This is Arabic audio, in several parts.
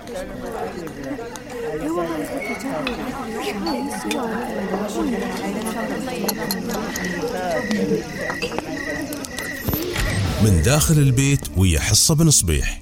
من داخل البيت ويا حصة بن صبيح.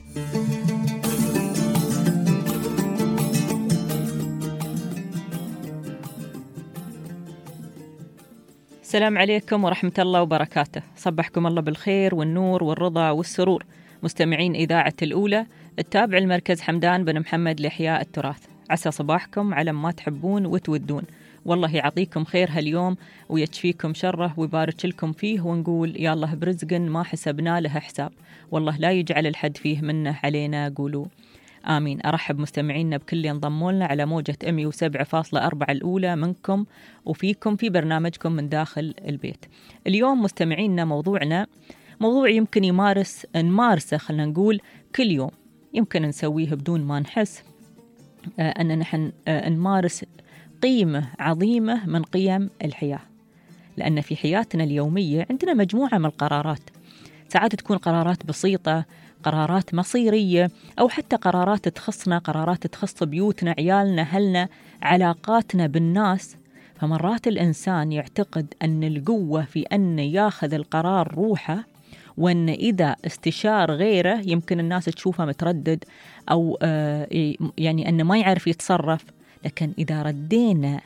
السلام عليكم ورحمة الله وبركاته. صبحكم الله بالخير والنور والرضا والسرور مستمعين إذاعة الأولى التابع المركز حمدان بن محمد لإحياء التراث. عسى صباحكم على ما تحبون وتودون، والله يعطيكم خير هاليوم ويكفيكم شره ويبارك لكم فيه، ونقول يا الله برزق ما حسبنا له حساب، والله لا يجعل الحد فيه منه علينا، قولوا آمين. أرحب مستمعينا بكل ينضموا لنا على موجة 107.4 الأولى منكم وفيكم في برنامجكم من داخل البيت. اليوم مستمعينا موضوعنا موضوع يمكن نمارسه خلنا نقول كل يوم، يمكن نسويه بدون ما نحس أن نحن نمارس قيمة عظيمة من قيم الحياة، لأن في حياتنا اليومية عندنا مجموعة من القرارات، ساعات تكون قرارات بسيطة، قرارات مصيرية، أو حتى قرارات تخصنا، قرارات تخص بيوتنا، عيالنا، أهلنا، علاقاتنا بالناس. فمرات الإنسان يعتقد أن القوة في أن ياخذ القرار روحه، وأن إذا استشار غيره يمكن الناس تشوفه متردد أو يعني أنه ما يعرف يتصرف. لكن إذا ردينا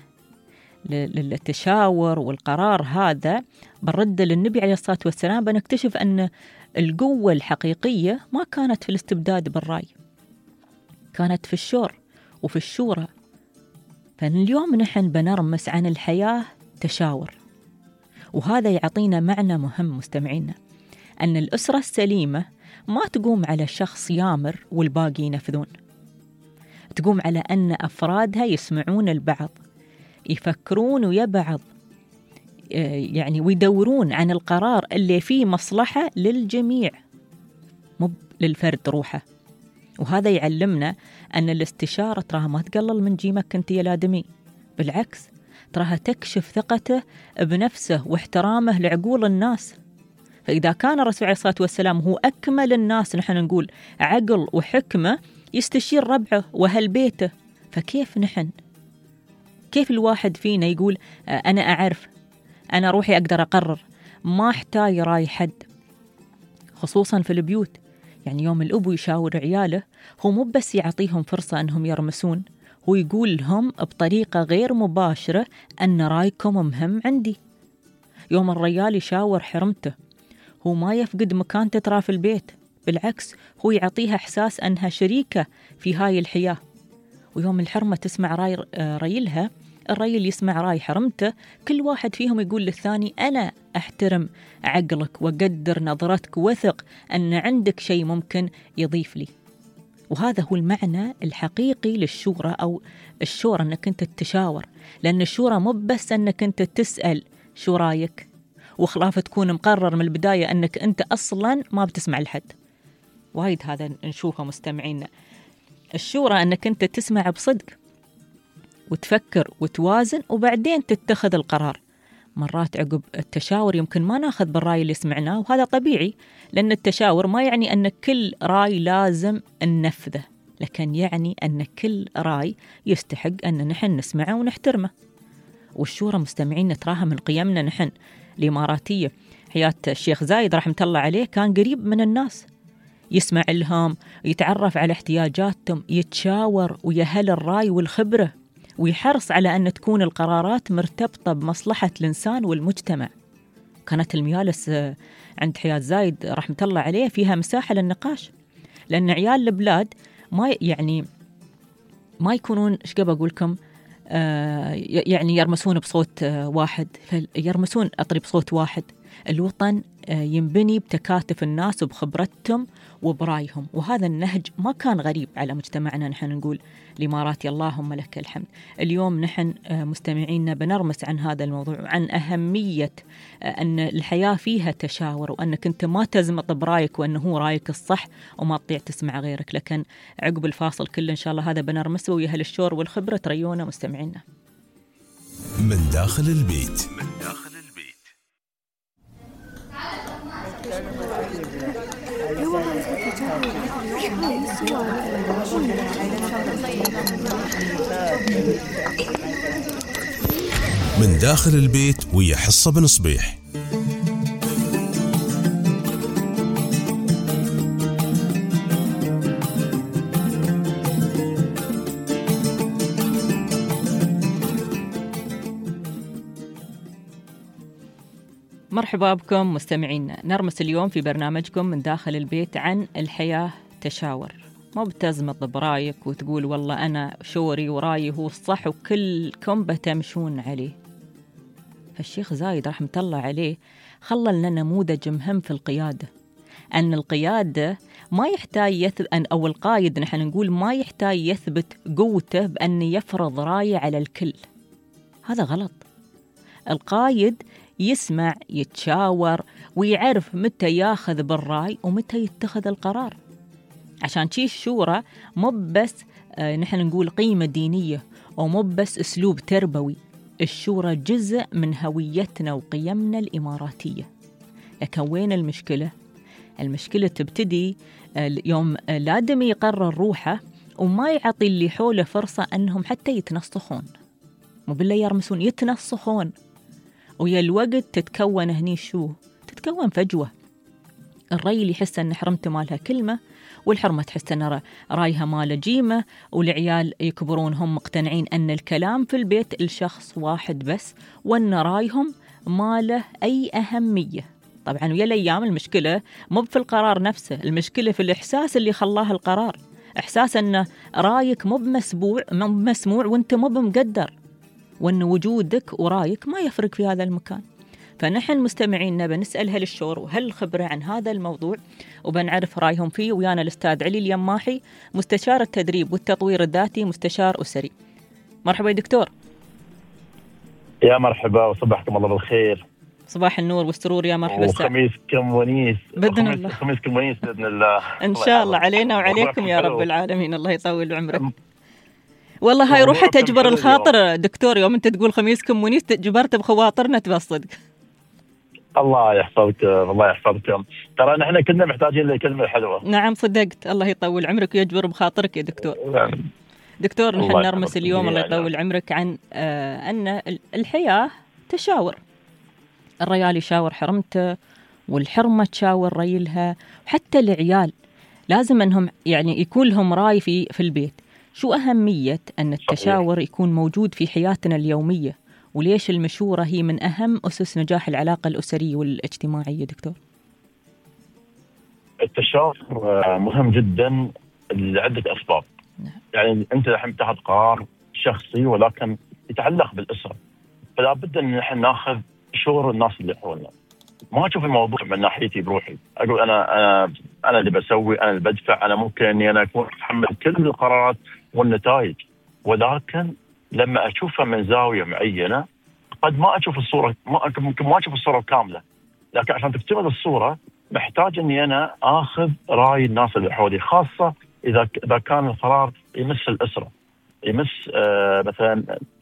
للتشاور والقرار هذا بالرد للنبي عليه الصلاة والسلام، بنكتشف أن القوة الحقيقية ما كانت في الاستبداد بالرأي، كانت في الشور وفي الشورى. فاليوم نحن بنرمس عن الحياة تشاور، وهذا يعطينا معنى مهم مستمعينا، أن الأسرة السليمة ما تقوم على شخص يامر والباقي ينفذون، تقوم على أن أفرادها يسمعون البعض، يفكرون ويا بعض، يعني ويدورون عن القرار اللي فيه مصلحة للجميع مو للفرد روحه. وهذا يعلمنا أن الاستشارة تراها ما تقلل من جيمك أنت يا الآدمي، بالعكس تراها تكشف ثقته بنفسه واحترامه لعقول الناس. فإذا كان الرسول عليه الصلاة والسلام هو أكمل الناس نحن نقول عقل وحكمة، يستشير ربعه وأهل بيته، فكيف نحن؟ كيف الواحد فينا يقول أنا أعرف، أنا روحي أقدر أقرر، ما أحتاج راي حد؟ خصوصا في البيوت، يعني يوم الأب يشاور عياله هو مو بس يعطيهم فرصة أنهم يرمسون، هو يقول لهم بطريقة غير مباشرة أن رأيكم مهم عندي. يوم الرجال يشاور حرمته هو ما يفقد مكانته ترى في البيت، بالعكس هو يعطيها إحساس أنها شريكة في هاي الحياة. ويوم الحرمة تسمع راي ريلها، الرجل يسمع راي حرمته، كل واحد فيهم يقول للثاني أنا أحترم عقلك وقدر نظرتك وثق أن عندك شيء ممكن يضيف لي. وهذا هو المعنى الحقيقي للشورى أو الشورى، أنك أنت تتشاور، لأن الشورى مو بس أنك أنت تسأل شو رايك وخلاف تكون مقرر من البداية أنك أنت أصلا ما بتسمع لحد. وايد هذا نشوفه مستمعينا. الشورى أنك أنت تسمع بصدق وتفكر وتوازن وبعدين تتخذ القرار. مرات عقب التشاور يمكن ما ناخذ بالرأي اللي سمعناه، وهذا طبيعي، لأن التشاور ما يعني أن كل رأي لازم ننفذه، لكن يعني أن كل رأي يستحق أن نحن نسمعه ونحترمه. والشورى مستمعين تراها من قيمنا نحن الإماراتية. حياة الشيخ زايد رحمة الله عليه كان قريب من الناس، يسمع لهم، يتعرف على احتياجاتهم، يتشاور ويهل الرأي والخبرة، ويحرص على أن تكون القرارات مرتبطة بمصلحة الإنسان والمجتمع. كانت المجالس عند حياة زايد رحمة الله عليه فيها مساحة للنقاش، لأن عيال البلاد ما يكونون شقب أقولكم يعني يرمسون بصوت واحد، يرمسون أطري بصوت واحد. الوطن ينبني بتكاتف الناس وبخبرتهم وبرايهم، وهذا النهج ما كان غريب على مجتمعنا. نحن نقول الإماراتي اللهم لك الحمد. اليوم نحن مستمعينا بنرمس عن هذا الموضوع، عن أهمية أن الحياة فيها تشاور، وأنك أنت ما تزمط برايك وأنه هو رايك الصح وما تطيع تسمع غيرك. لكن عقب الفاصل كله إن شاء الله هذا بنرمسه ويا أهل الشور والخبرة تريونا مستمعينا. من داخل البيت. من داخل البيت ويا حصة بن صبيح. مرحبا بكم مستمعينا. نرمس اليوم في برنامجكم من داخل البيت عن الحياة تشاور. ما بتزمط برايك وتقول والله أنا شوري وراي هو الصح وكلكم بتمشون عليه. فالشيخ زايد رحمة الله عليه خلى لنا نموذج مهم في القيادة، أن القيادة ما يحتاج يثبت أو القائد نحن نقول ما يحتاج يثبت قوته بأن يفرض راية على الكل. هذا غلط. القائد يسمع، يتشاور، ويعرف متى ياخذ بالرأي ومتى يتخذ القرار. عشان شي الشورى مو بس نحن نقول قيمة دينية أو مو بس أسلوب تربوي. الشورى جزء من هويتنا وقيمنا الإماراتية. لكن وين المشكلة؟ المشكلة تبتدي يوم الآدمي يقرر روحه وما يعطي اللي حوله فرصة أنهم حتى يتنصخون، مو بالله يرمسون، يتنصخون. ويا الوقت تتكون هني تتكون فجوة. الرأي اللي يحس أن حرمته مالها كلمة، والحرمة تحس أن رايها ماله جيمة، والعيال يكبرون هم مقتنعين أن الكلام في البيت الشخص واحد بس، وأن رايهم ماله أي أهمية. طبعا ويا الأيام المشكلة مو في القرار نفسه، المشكلة في الإحساس اللي خلاه القرار. إحساس أن رايك مو مسموع وأنت مو مقدر، وأن وجودك ورايك ما يفرق في هذا المكان. فنحن مستمعينا بنسأل هل الشور وهل الخبرة عن هذا الموضوع، وبنعرف رأيهم فيه. ويانا الأستاذ علي اليماحي، مستشار التدريب والتطوير الذاتي، مستشار أسري. مرحبا يا دكتور. يا مرحبا وصبحكم الله بالخير. صباح النور والسرور، يا مرحبا. وخميسكم ونيس بإذن الله. خميسكم ونيس بإذن الله. إن شاء الله علينا وعليكم يا رب العالمين. الله يطول عمرك. والله هاي روحة تجبر الخاطر دكتور. يوم أنت تقول خميسكم ونيس جبرت بخواطرنا بالصدق. الله يحفظك، الله يحفظكم. ترى نحن كنا محتاجين لكلمة حلوة. نعم صدقت. الله يطول عمرك ويجبر بخاطرك يا دكتور. دكتور نحن نرمس اليوم الله يطول عمرك عن أن الحياة تشاور. الرجال يشاور حرمته، والحرمة تشاور ريلها، وحتى العيال لازم أنهم يعني يكون لهم رأي في البيت. شو أهمية أن التشاور يكون موجود في حياتنا اليومية؟ وليش المشورة هي من أهم أسس نجاح العلاقة الأسرية والاجتماعية دكتور؟ التشاور مهم جدا لعدة أسباب. يعني أنت الحين تاخذ قرار شخصي ولكن يتعلق بالأسرة، فلا بد أن نحن ناخذ شور الناس اللي حولنا. ما أشوف الموضوع من ناحيتي بروحي، أقول أنا اللي بسوي، أنا اللي بدفع، أنا ممكن أني أنا أكون أتحمل كل القرارات والنتائج. ولكن لما أشوفها من زاوية معينة قد ما أشوف الصورة، ممكن ما أشوف الصورة كاملة. لكن عشان تكتمل الصورة محتاج أني أنا آخذ رأي الناس اللي حولي، خاصة إذا كان القرار يمس الأسرة، يمس مثلا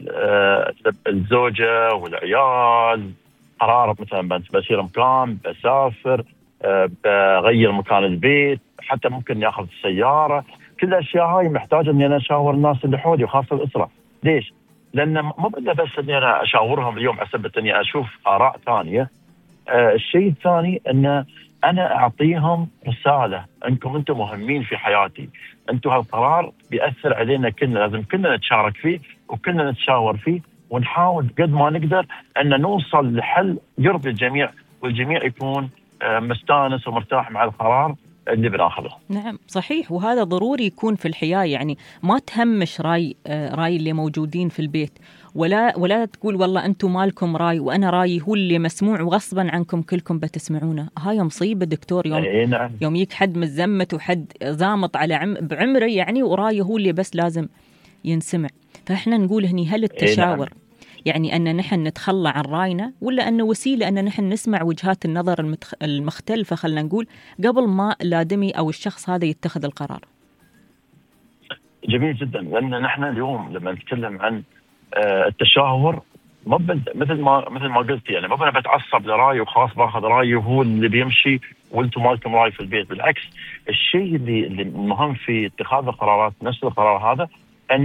الزوجة والعيال. قرار مثلا بسير مكان، بسافر، بغير مكان البيت، حتى ممكن ياخذ السيارة. كل الأشياء هاي محتاج أني أنا أشاور الناس اللي حولي وخاصة الأسرة. ليش؟ لأن ما بدنا بس أني أنا أشاورهم اليوم حسب أني أشوف آراء ثانية. الشيء الثاني أن أنا أعطيهم رسالة، أنكم أنتم مهمين في حياتي، أنتم هالقرار بيأثر علينا كلنا، لازم كلنا نتشارك فيه وكلنا نتشاور فيه، ونحاول قد ما نقدر أن نوصل لحل يرضي الجميع، والجميع يكون مستانس ومرتاح مع القرار اللي بناخذه. نعم صحيح، وهذا ضروري يكون في الحياة. يعني ما تهمش راي اللي موجودين في البيت، ولا تقول والله أنتم مالكم راي وأنا رايي هو اللي مسموع وغصبا عنكم كلكم بتسمعونه. هاي مصيبة دكتور. يوم يك حد مزمت وحد زامط على بعمره يعني، ورايه هو اللي بس لازم ينسمع. فإحنا نقول هني هل التشاور يعني أن نحن نتخلى عن رأينا، ولا أنه وسيلة أن نحن نسمع وجهات النظر المختلفة، خلنا نقول قبل ما الآدمي أو الشخص هذا يتخذ القرار؟ جميل جدا. لأن نحن اليوم لما نتكلم عن التشاور مثل ما قلت يعني مو انا بتعصب لرايي وخلاص باخذ رايي وهو اللي بيمشي وانتم مالكم راي في البيت. بالعكس، الشيء اللي المهم في اتخاذ القرارات نفس القرار هذا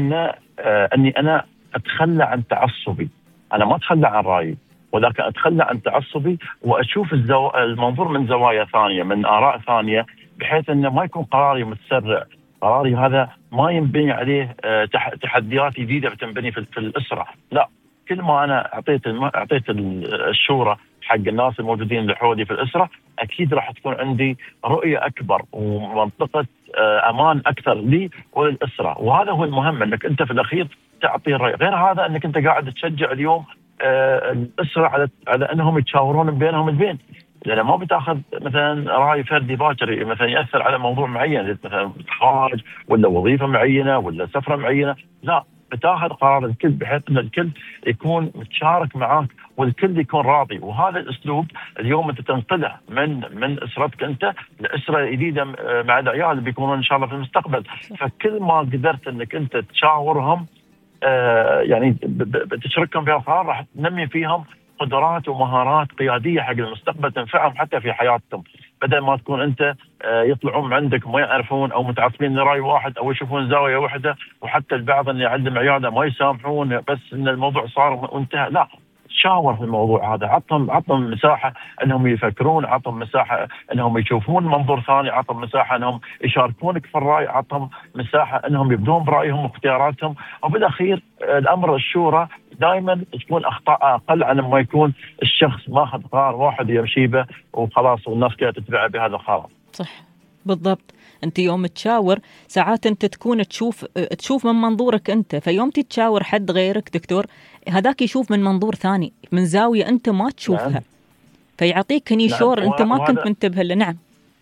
اني انا اتخلى عن تعصبي. انا ما اتخلى عن رايي، ولكن اتخلى عن تعصبي واشوف المنظور من زوايا ثانيه، من اراء ثانيه، بحيث انه ما يكون قراري متسرع. قراري هذا ما ينبني عليه تحديات جديده بتنبني في الاسره. لا، كل ما انا اعطيت الشورى حق الناس الموجودين اللي حولي في الاسره، اكيد راح تكون عندي رؤيه اكبر ومنطقه امان اكثر لي وللاسره. وهذا هو المهم، انك انت في الاخير تعطي الراي. غير هذا انك انت قاعد تشجع اليوم الاسره على انهم يتشاورون بينهم البين، لأن ما بتاخذ مثلا راي فردي باكر مثلا ياثر على موضوع معين، مثلا خارج ولا وظيفه معينه ولا سفره معينه. لا، بتاخذ قرار الكل بحيث ان الكل يكون متشارك معاك والكل يكون راضي. وهذا الاسلوب اليوم انت تنقله من اسرتك انت لاسره جديده مع العيال اللي بيكونون ان شاء الله في المستقبل. فكل ما قدرت انك انت تشاورهم يعني بتشاركهم في القرار، راح تنمي فيهم قدرات ومهارات قياديه حق المستقبل تنفعهم حتى في حياتهم، بدل ما تكون انت يطلعون عندك ما يعرفون او متعصبين لراي واحد او يشوفون زاويه واحده. وحتى البعض اللي يعلم عياله ما يسامحون بس ان الموضوع صار وانتهى. لا، شاور في الموضوع هذا، عطهم مساحه انهم يفكرون، عطهم مساحه انهم يشوفون منظور ثاني، عطهم مساحه انهم يشاركونك في الراي، عطهم مساحه انهم يبدون برايهم واختياراتهم. وبالاخير الامر الشورى دائما تكون اخطاء اقل عن ما يكون الشخص ماخذ قرار واحد يمشي به وخلاص والناس كلها تتبع بهذا القرار. صح بالضبط. انت يوم تشاور ساعات انت تكون تشوف من منظورك انت، فيوم تتشاور حد غيرك دكتور هذاك يشوف من منظور ثاني، من زاويه انت ما تشوفها. نعم. فيعطيك هني شور انت ما كنت منتبه له. نعم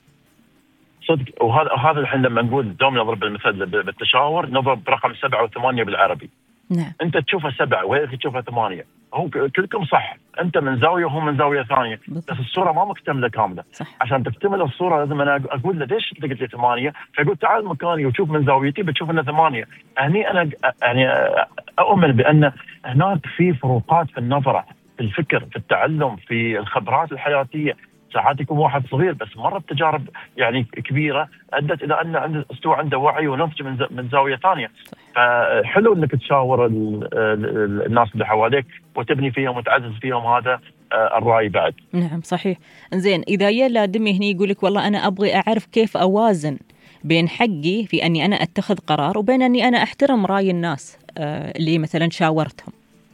صدق. وهذا الحين لما نقول دوم نضرب المثل بالتشاور نضرب رقم 7 و8 بالعربي. نعم. انت تشوفها 7 وهي تشوفها 8، هو كلكم صح، انت من زاويه وهو من زاويه ثانيه، بس الصوره ما مكتمله كامله. صح. عشان تكتمل الصوره لازم انا اقول له ليش انت قلت لي 8؟ فيقول تعال مكاني وشوف من زاويتي بتشوف انه 8. هني انا يعني اؤمن بان هناك في فروقات في النظره، في الفكر، في التعلم، في الخبرات الحياتيه. ساعات يكون واحد صغير بس مر بتجارب يعني كبيره ادت الى ان استوى عنده وعي ونضج من زاويه ثانيه. فحلو انك تشاور الناس اللي حواليك وتبني فيهم وتعزز فيهم هذا الراي بعد. نعم صحيح. زين، اذا يلا دمي هني يقول لك والله انا ابغي اعرف كيف اوازن بين حقي في اني انا اتخذ قرار وبين اني انا احترم راي الناس اللي مثلا شاورتهم.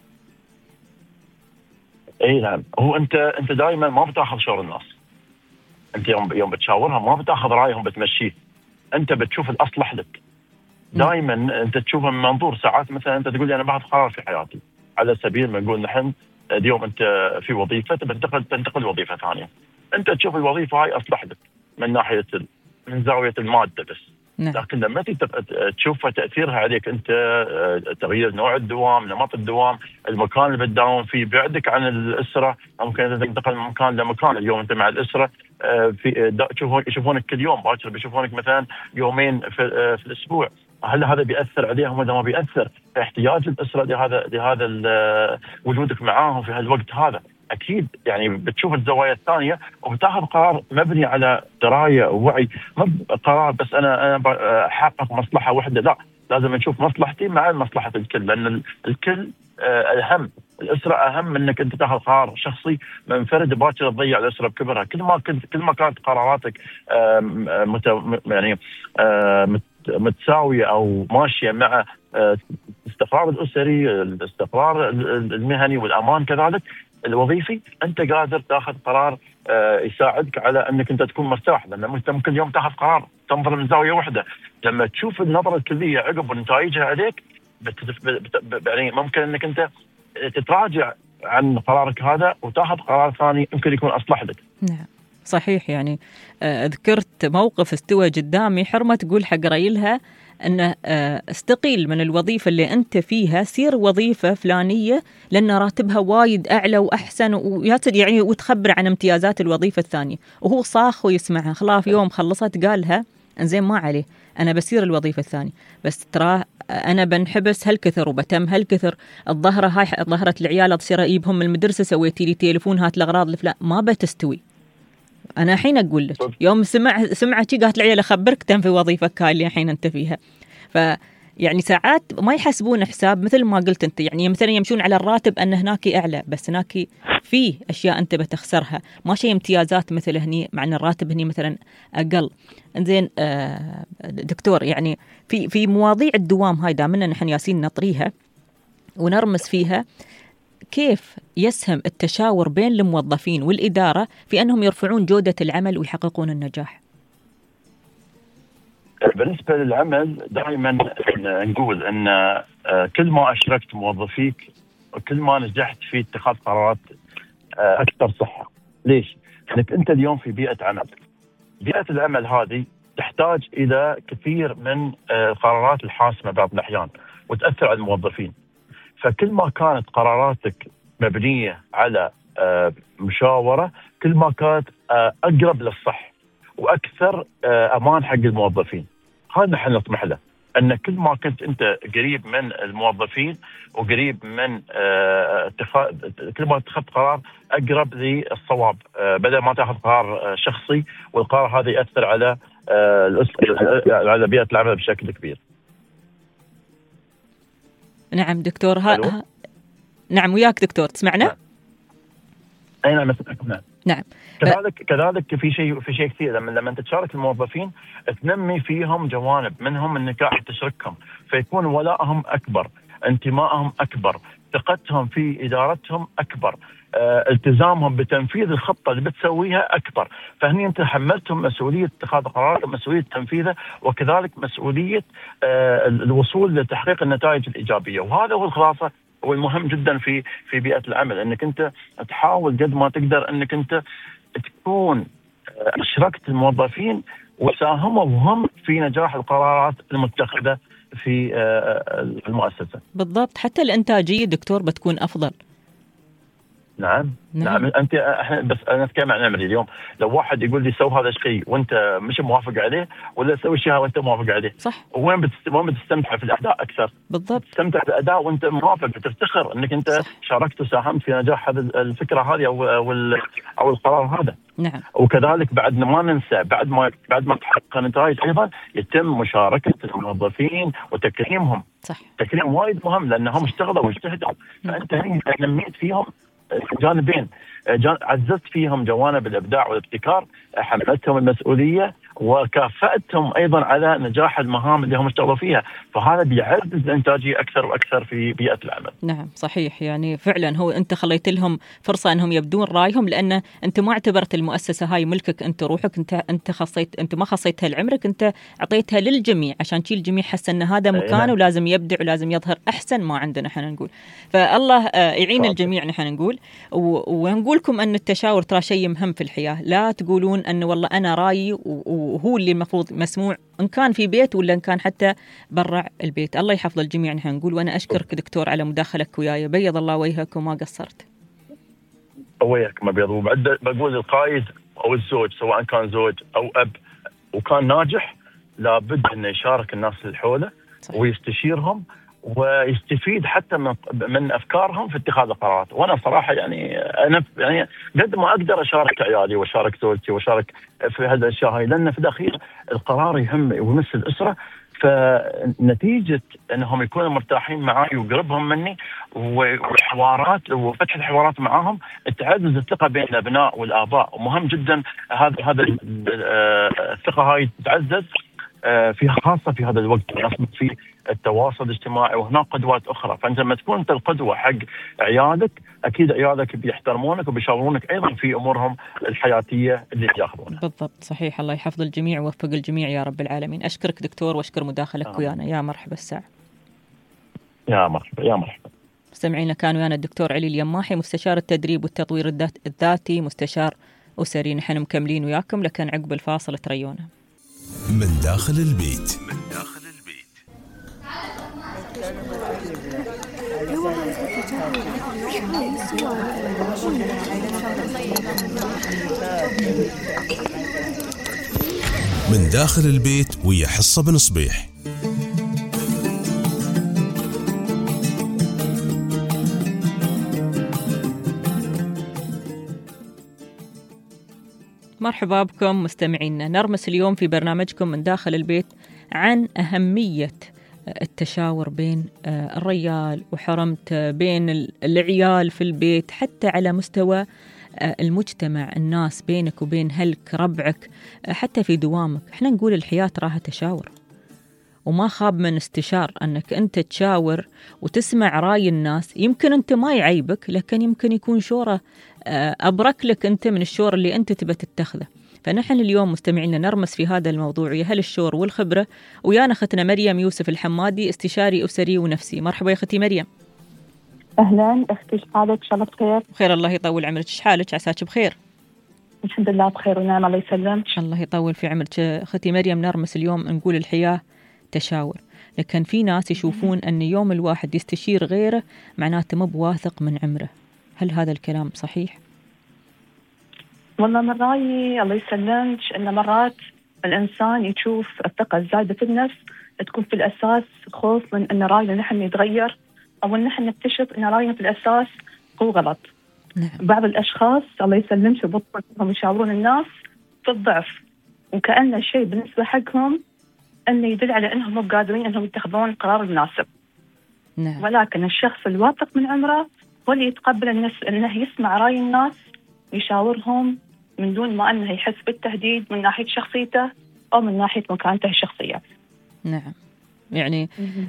اي نعم. هو انت دائما ما بتاخذ شور الناس. انت يوم بتشاورها ما بتاخذ رايهم بتمشيه، انت بتشوف الاصلح لك. دائما انت تشوفها من منظور. ساعات مثلا انت تقول لي انا باخذ قرار في حياتي، على سبيل ما نقول نحن اليوم انت في وظيفه تنتقل وظيفه ثانيه، انت تشوف الوظيفه هاي اصلح لك من ناحيه من زاويه الماده بس. نعم. لكن لما تشوف تاثيرها عليك انت، تغيير نوع الدوام، نمط الدوام، المكان اللي بتداوم فيه، بعدك عن الاسره، ممكن تنتقل من مكان لمكان. اليوم انت مع الاسره يشوفونك كل يوم، باكر بيشوفونك مثلا يومين في الاسبوع. هل هذا بيأثر عليهم ولا ما بيأثر؟ احتياج الاسره لهذا وجودك معاهم في هالوقت هذا. اكيد يعني بتشوف الزوايا الثانيه وبتاخذ قرار مبني على درايه ووعي، ما قرار بس انا احقق مصلحه واحده. لا، لازم نشوف مصلحتي مع مصلحه الكل، لان الكل اهم. الاسره اهم من انك انت تاخذ قرار شخصي منفرد باكر تضيع الاسره بكبرها. كل ما كانت قراراتك متساويه او ماشيه مع الاستقرار الاسري، الاستقرار المهني والامان كذلك الوظيفي، انت قادر تاخذ قرار يساعدك على انك انت تكون مرتاح. لان انت ممكن اليوم تاخذ قرار تنظر من زاويه واحده، لما تشوف النظره الكليه عقب ونتائجها عليك يعني ممكن انك انت تتراجع عن قرارك هذا وتاخذ قرار ثاني يمكن يكون اصلح لك. نعم صحيح. يعني ذكرت موقف استوى قدامي، حرمة تقول حق ريلها أنه استقيل من الوظيفة اللي أنت فيها، سير وظيفة فلانية لأن راتبها وايد أعلى وأحسن يعني وتخبر عن امتيازات الوظيفة الثانية، وهو صاخ ويسمعها. خلاف يوم خلصت قالها إنزين ما عليه، أنا بسير الوظيفة الثانية، بس تراه أنا بنحبس هالكثر وبتم هالكثر. الظهرة هاي ظهرت العيال أصير أجيبهم من المدرسة، سويتي لي تليفون هات الأغراض الفلان، ما بتستوي. أنا الحين أقول لك يوم سمعتي قالت العيال أخبرك تم في وظيفك هاي اللي الحين أنت فيها. يعني ساعات ما يحسبون حساب مثل ما قلت أنت، يعني مثلا يمشون على الراتب أن هناك أعلى، بس هناك في أشياء أنت بتخسرها، ما شيء امتيازات مثل هني، مع أن الراتب هني مثلا أقل. إنزين دكتور، يعني في مواضيع الدوام هاي دامنا نحن ياسين نطريها ونرمس فيها، كيف يسهم التشاور بين الموظفين والإدارة في أنهم يرفعون جودة العمل ويحققون النجاح؟ بالنسبة للعمل دائما نقول أن كل ما أشركت موظفيك وكل ما نجحت في اتخاذ قرارات أكثر صحة. ليش؟ لأنك أنت اليوم في بيئة عمل، بيئة العمل هذه تحتاج إلى كثير من القرارات الحاسمة بعض الأحيان وتأثر على الموظفين. فكل ما كانت قراراتك مبنية على مشاورة، كل ما كانت أقرب للصح وأكثر أمان حق الموظفين. هذا نحن نطمح له، أن كل ما كنت أنت قريب من الموظفين وقريب من كل ما اتخذت قرار أقرب للصواب، بدل ما تأخذ قرار شخصي والقرار هذا يأثر على بيئة العمل بشكل كبير. نعم دكتور، نعم وياك دكتور، تسمعنا؟ نعم. أي نعم أسمعكم. نعم. كذلك في شيء كثير لما تشارك الموظفين تنمي فيهم جوانب منهم النجاح، تشركهم فيكون ولائهم أكبر، انتمائهم أكبر، ثقتهم في إدارتهم أكبر، التزامهم بتنفيذ الخطة اللي بتسويها أكبر. فهني أنت حملتهم مسؤولية اتخاذ قرارات ومسؤولية تنفيذه، وكذلك مسؤولية الوصول لتحقيق النتائج الإيجابية. وهذا هو الخلاصة والمهم جدا في بيئة العمل، انك انت تحاول قد ما تقدر انك انت تكون اشركت الموظفين وساهموا هم في نجاح القرارات المتخذة في المؤسسة. بالضبط، حتى الانتاجية دكتور بتكون افضل. نعم. انت بس انا اتكلم عن عملي اليوم. لو واحد يقول لي سوي هذا الشيء وانت مش موافق عليه، ولا سوي شيء وانت موافق عليه، صح، وين بتستمتع في الاداء اكثر؟ بالضبط، تستمتع في الاداء وانت موافق، بتفتخر انك انت صح. شاركت وساهمت في نجاح هذه الفكره هذه او القرار هذا. نعم. وكذلك بعد ما ننسى، بعد ما تحقق نتائج ايضا يتم مشاركه الموظفين وتكريمهم. صح، تكريم وايد مهم لانهم اشتغلوا واجتهدوا. فانت نميت فيهم جانبين، عززت فيهم جوانب الإبداع والابتكار، حملتهم المسؤولية وكافأتهم أيضا على نجاح المهام اللي هم اشتغلوا فيها. فهذا بيعزز الإنتاجية أكثر وأكثر في بيئة العمل. نعم صحيح، يعني فعلا هو أنت خليت لهم فرصة أنهم يبدون رأيهم، لأن أنت ما اعتبرت المؤسسة هاي ملكك أنت روحك، أنت ما خصيتها لعمرك، أنت أعطيتها للجميع عشان شي الجميع حس أن هذا مكانه ولازم يبدع ولازم يظهر أحسن ما عندنا احنا نقول. فالله يعين الجميع نحن نقول، ونقولكم أن التشاور ترى شيء مهم في الحياة. لا تقولون أن والله أنا رأيي وهو اللي المفروض مسموع، إن كان في بيت ولا إن كان حتى برا البيت. الله يحفظ الجميع نحن نقول. وأنا أشكرك دكتور على مداخلك وياي، بيض الله وجهك وما قصرت. وياك ما بيض. وبعد بقول القائد أو الزوج، سواء كان زوج أو أب وكان ناجح، لابد أنه يشارك الناس اللي حوله ويستشيرهم ويستفيد حتى من أفكارهم في اتخاذ القرارات. وأنا صراحة يعني أنا يعني قد ما أقدر أشارك عيالي وأشارك زوجتي وأشارك في هذا الأشياء هاي، لأن في الأخير القرار يهم ويمس الأسرة. فنتيجة أنهم يكونوا مرتاحين معي وقربهم مني والحوارات وفتح الحوارات معهم تعزز الثقة بين الأبناء والآباء. ومهم جدا هذا الثقة هاي تتعزز فيها، خاصة في هذا الوقت في التواصل الاجتماعي وهناك قدوات أخرى. فأنت لما تكون أنت القدوة حق عيالك، أكيد عيالك بيحترمونك وبيشاورونك أيضا في أمورهم الحياتية اللي ياخذونها. بالضبط صحيح. الله يحفظ الجميع ووفق الجميع يا رب العالمين. أشكرك دكتور وأشكر مداخلك ويانا. يا مرحبا الساعة. يا مرحبا يا مرحبا. مستمعينا، كان ويانا الدكتور علي اليماحي، مستشار التدريب والتطوير الذاتي، مستشار أسري. نحن مكملين وياكم لكن عقب الفاصل تريونا من داخل البيت. من داخل البيت ويا حصة بن صبيح. مرحبا بكم مستمعينا. نرمس اليوم في برنامجكم من داخل البيت عن أهمية التشاور بين الرجال وحرمته، بين العيال في البيت، حتى على مستوى المجتمع، الناس بينك وبين هلك ربعك، حتى في دوامك. احنا نقول الحياة راها تشاور، وما خاب من استشار أنك أنت تشاور وتسمع رأي الناس. يمكن أنت ما يعيبك، لكن يمكن يكون شورة أبرك لك أنت من الشور اللي أنت تبى تتخذه. فنحن اليوم مستمعينا نرمس في هذا الموضوع يا هل الشور والخبرة. ويانا أختنا مريم يوسف الحمادي، استشاري أسري ونفسي. مرحبا يا أختي مريم. أهلا أختي، إيش حالك؟ إن شاء الله بخير. بخير الله يطول عمرك. إيش حالك؟ عساك بخير؟ الحمد لله بخير ونعم، الله يسلمك. الله يطول في عمرك. أختي مريم نرمس اليوم نقول الحياة تشاور، لكن في ناس يشوفون أن يوم الواحد يستشير غيره معناته مو بواثق من عمره. هل هذا الكلام صحيح؟ والله من رأيي الله يسلمك أن مرات الإنسان يشوف الثقة الزايدة في النفس تكون في الأساس خوف من أن رأينا نحن يتغير، أو أن نحن نكتشف أن رأينا في الأساس هو غلط. نعم. بعض الأشخاص الله يسلمك يبطلون يشاورون الناس في الضعف، وكأن الشيء بالنسبة حقهم أنه يدل على أنهم مو قادرين أنهم يتخذون القرار المناسب. نعم. ولكن الشخص الواثق من عمره هو اللي يتقبل أنه يسمع رأي الناس، يشاورهم من دون ما أنه يحس بالتهديد من ناحية شخصيته أو من ناحية مكانته الشخصية. نعم. يعني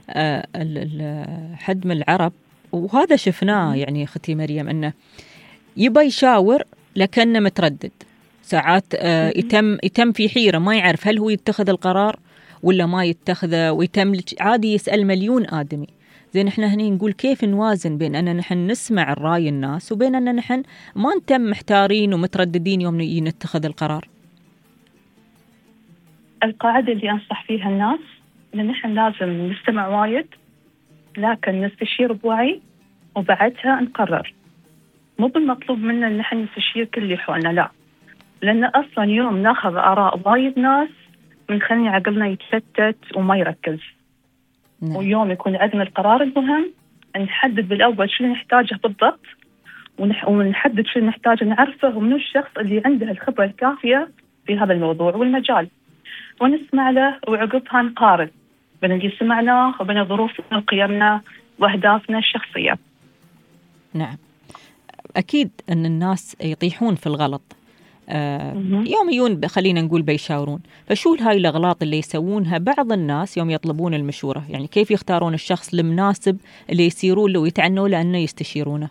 حد من العرب، وهذا شفناه يعني أختي مريم، أنه يبى يشاور لكنه متردد ساعات. يتم في حيرة، ما يعرف هل هو يتخذ القرار ولا ما يتخذه، ويتم عادي يسأل مليون آدمي. زين احنا هني نقول كيف نوازن بين أن نحن نسمع الرأي الناس وبين أن نحن ما نتم محتارين ومترددين يوم نتخذ القرار. القاعدة اللي أنصح فيها الناس أن نحن لازم نستمع وايد، لكن نستشير بوعي وبعدها نقرر. مو بالمطلوب منا أن نحن نستشير كل اللي حولنا، لا، لأن أصلا يوم ناخذ آراء وايد ناس بنخلي عقلنا يتفتت وما يركز. نعم. ويوم يكون عندنا القرار المهم نحدد بالأول شو نحتاجه بالضبط، ونحدد شو نحتاج نعرفه ومنو الشخص اللي عنده الخبرة الكافية في هذا الموضوع والمجال، ونسمع له، وعقبها نقارن بين اللي سمعناه وبين ظروفنا وقيمنا وأهدافنا الشخصية. نعم. أكيد أن الناس يطيحون في الغلط يوميون، خلينا نقول بيشاورون. فشو هاي الأغلاط اللي يسوونها بعض الناس يوم يطلبون المشورة؟ يعني كيف يختارون الشخص المناسب اللي يسيرون له ويتعنوا لأنه يستشيرونه؟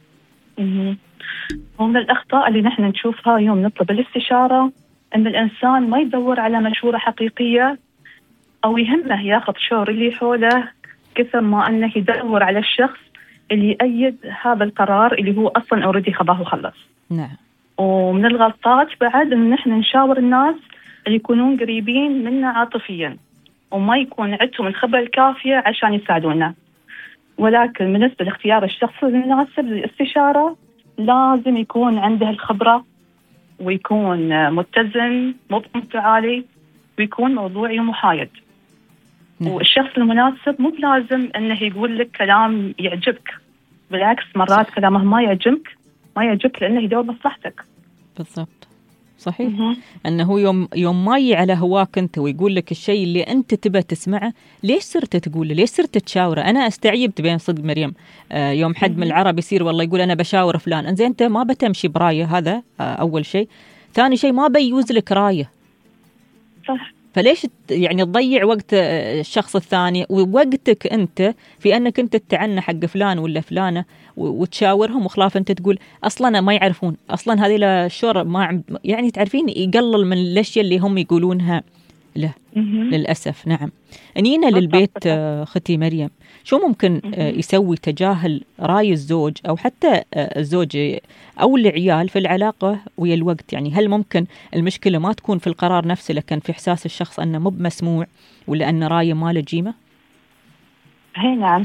ومن الأخطاء اللي نحن نشوفها يوم نطلب الاستشارة أن الإنسان ما يدور على مشورة حقيقية أو يهمه ياخذ شور اللي حوله كثر ما أنه يدور على الشخص اللي يأيد هذا القرار اللي هو أصلا أوريدي خذاه وخلص. نعم. ومن الغلطات بعد أن نحن نشاور الناس اللي يكونون قريبين منا عاطفيا وما يكون عندهم الخبرة الكافية عشان يساعدونا. ولكن بالنسبة لاختيار الشخص المناسب للاستشارة لازم يكون عنده الخبرة ويكون متزن مو انفعالي ويكون موضوعي ومحايد. نعم. والشخص المناسب مو بلازم أنه يقول لك كلام يعجبك، بالعكس مرات كلامه ما يعجبك لأنه يدور مصلحتك. بالضبط، صحيح. أنه يوم ما على هواك أنت ويقول لك الشيء اللي أنت تبى تسمعه، ليش صرت تقوله؟ ليش صرت تشاوره؟ أنا استعيبت بين صدق مريم يوم حد من العرب يصير والله يقول أنا بشاور فلان. أنزين أنت ما بتمشي برايه، هذا أول شيء. ثاني شيء ما بيوز لك رايه، صح. فليش يعني تضيع وقت الشخص الثاني ووقتك أنت في أنك أنت تتعنى حق فلان ولا فلانة وتشاورهم، وخلاف أنت تقول أصلاً ما يعرفون أصلاً هذه الشور ما يعني تعرفين، يقلل من الأشياء اللي هم يقولونها له. للأسف. نعم. أنينا للبيت ختي مريم، شو ممكن يسوي تجاهل رأي الزوج أو حتى الزوج أو العيال في العلاقة ويا الوقت؟ يعني هل ممكن المشكلة ما تكون في القرار نفسه لكن في إحساس الشخص أنه مو بمسموع ولا أن رأيه ما له قيمة؟ هي نعم.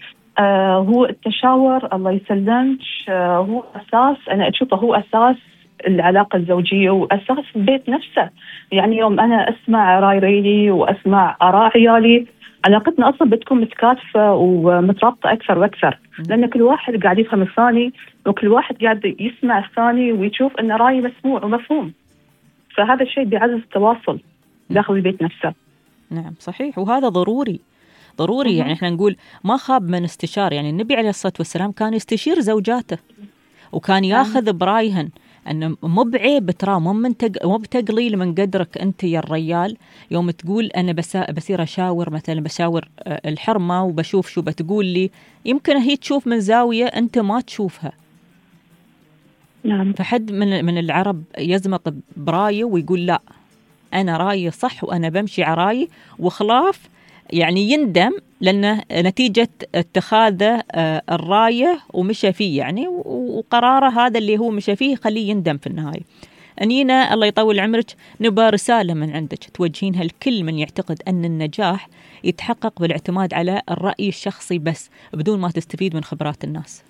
هو التشاور الله يسلمك هو أساس، أنا أشوفه هو أساس العلاقة الزوجية وأساس البيت نفسه. يعني يوم أنا أسمع رأي ريلي وأسمع آراء عيالي، علاقتنا أصلا بتكون متكاتفة ومترابطة أكثر وأكثر، لأن كل واحد قاعد يفهم الثاني، وكل واحد قاعد يسمع الثاني ويشوف أن رأيه مسموع ومفهوم. فهذا الشيء بيعزز التواصل داخل البيت نفسه. نعم صحيح، وهذا ضروري. يعني احنا نقول ما خاب من استشار. يعني النبي عليه الصلاة والسلام كان يستشير زوجاته وكان ياخذ برايهن، أنه مو بعيب ترى، مو بتقليل من قدرك أنت يا الرجال يوم تقول أنا بصير أشاور مثلا، بشاور الحرمة وبشوف شو بتقول لي، يمكن هي تشوف من زاوية أنت ما تشوفها. نعم. فحد من العرب يزمط برايه ويقول لا أنا رأيي صح وأنا بمشي على رأيي، وخلاف يعني يندم لأنه نتيجة اتخاذه الراية ومشى فيه يعني، وقراره هذا اللي هو مشى فيه خليه يندم في النهاية. أنينا الله يطول عمرك نبى رسالة من عندك توجهينها لكل من يعتقد أن النجاح يتحقق بالاعتماد على الرأي الشخصي بس بدون ما تستفيد من خبرات الناس.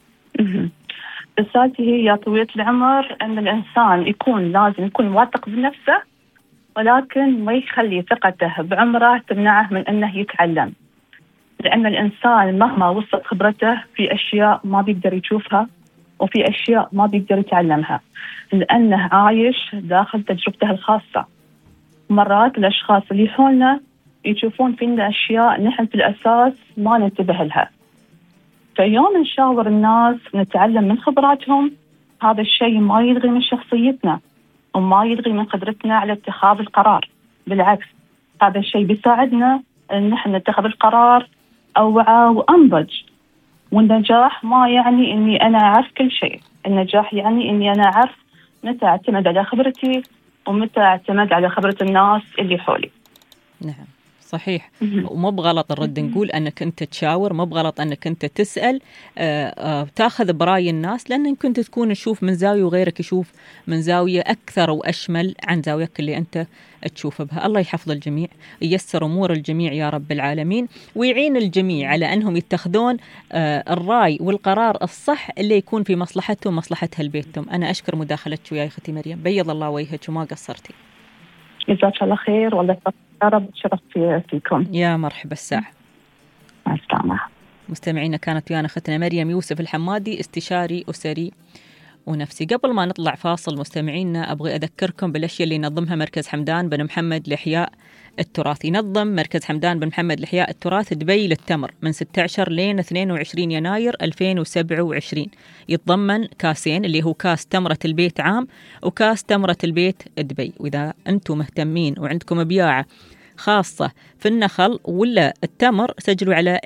رسالتي هي يا طويلة العمر أن الإنسان لازم يكون واثق بنفسه، ولكن ما يخلي ثقته بعمره تمنعه من أنه يتعلم، لأن الإنسان مهما وصلت خبرته في أشياء ما بيقدر يشوفها وفي أشياء ما بيقدر يتعلمها، لأنه عايش داخل تجربته الخاصة. مرات الأشخاص اللي حولنا يشوفون فينا أشياء نحن في الأساس ما ننتبه لها، فيوم نشاور الناس نتعلم من خبراتهم، هذا الشيء ما يلغي من شخصيتنا وما يلغي من قدرتنا على اتخاذ القرار، بالعكس هذا الشيء بيساعدنا أن نحن نتخذ القرار أوعى وأنضج. والنجاح ما يعني أني أنا أعرف كل شيء، النجاح يعني أني أنا أعرف متى أعتمد على خبرتي ومتى أعتمد على خبرة الناس اللي حولي. نعم صحيح. ومو بغلط الرد نقول أنك أنت تشاور، مو بغلط أنك أنت تسأل تاخذ برأي الناس، لأن كنت تكون تشوف من زاوية وغيرك يشوف من زاوية أكثر وأشمل عن زاويتك اللي أنت تشوف بها. الله يحفظ الجميع، ييسر أمور الجميع يا رب العالمين، ويعين الجميع على أنهم يتخذون الرأي والقرار الصح اللي يكون في مصلحتهم ومصلحتها لبيتهم. أنا أشكر مداخلتك وياي أختي مريم، بيض الله وجهك وما قصرتي. جزاك الله خير، والله يا رب شرفت فيكم. يا مرحبا الساعة. مع السلامة. مستمعينا كانت ويانا أختنا مريم يوسف الحمادي، استشاري أسري ونفسي. قبل ما نطلع فاصل مستمعينا أبغى أذكركم بالأشياء اللي ينظمها مركز حمدان بن محمد لإحياء التراث. ينظم مركز حمدان بن محمد لإحياء التراث دبي للتمر من 16 لين 22 يناير 2027. يتضمن كاسين اللي هو كاس تمرة البيت عام وكاس تمرة البيت دبي. وإذا أنتم مهتمين وعندكم بياعة خاصة في النخل ولا التمر سجلوا على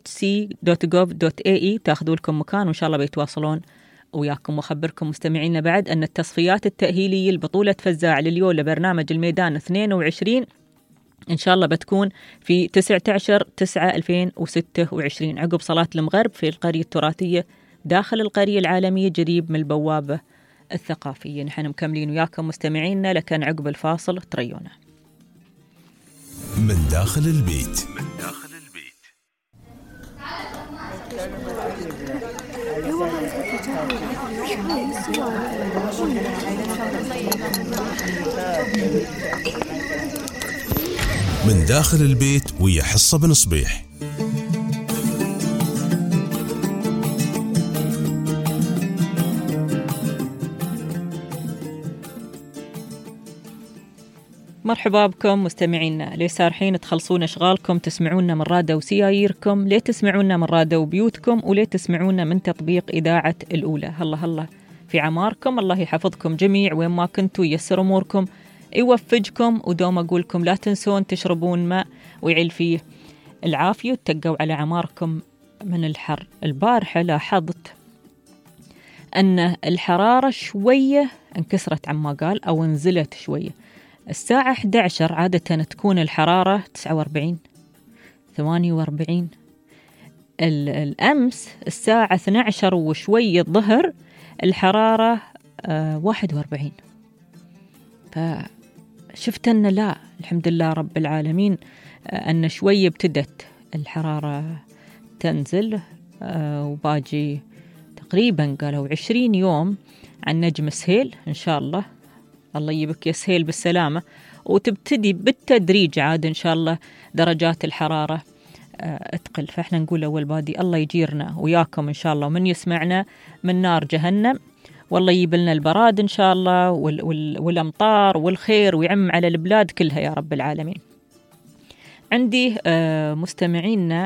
hhc.gov.ae تاخذوا لكم مكان وإن شاء الله بيتواصلون وياكم. وخبركم مستمعينا بعد أن التصفيات التأهيلية لبطولة فزاع لليول لبرنامج الميدان 22 إن شاء الله بتكون في 19/9/2026 عقب صلاة المغرب في القرية التراثية داخل القرية العالمية قريب من البوابة الثقافية. نحن مكملين وياكم مستمعينا، لكن عقب الفاصل تريونا من داخل البيت. من داخل البيت ويا حصة بن صبيح. مرحبا بكم مستمعينا. ليه سارحين تخلصون أشغالكم تسمعونا من راديو وسياييركم؟ ليه تسمعونا من راديو وبيوتكم؟ وليه تسمعونا من تطبيق إذاعة الأولى؟ هلا في عماركم، الله يحفظكم جميع وين ما كنتوا، ييسر أموركم، يوفجكم. ودوم أقولكم لا تنسون تشربون ماء ويعيل فيه العافية وتقوا على عماركم من الحر. البارحة لاحظت أن الحرارة شوية انكسرت عما قال أو نزلت شوية. الساعة 11 عادة تكون الحرارة 49 48. الأمس الساعة 12 وشوية الظهر الحرارة 41. فشفت أن لا الحمد لله رب العالمين أن شوية ابتدت الحرارة تنزل، وباجي تقريبا قالوا 20 يوم عن نجم سهيل إن شاء الله يجيبك يا سهيل بالسلامة، وتبتدي بالتدريج عاد إن شاء الله درجات الحرارة تقل. فإحنا نقول أول بادي الله يجيرنا وياكم إن شاء الله، ومن يسمعنا من نار جهنم، والله يجيب لنا البراد إن شاء الله والأمطار والخير ويعم على البلاد كلها يا رب العالمين. عندي مستمعينا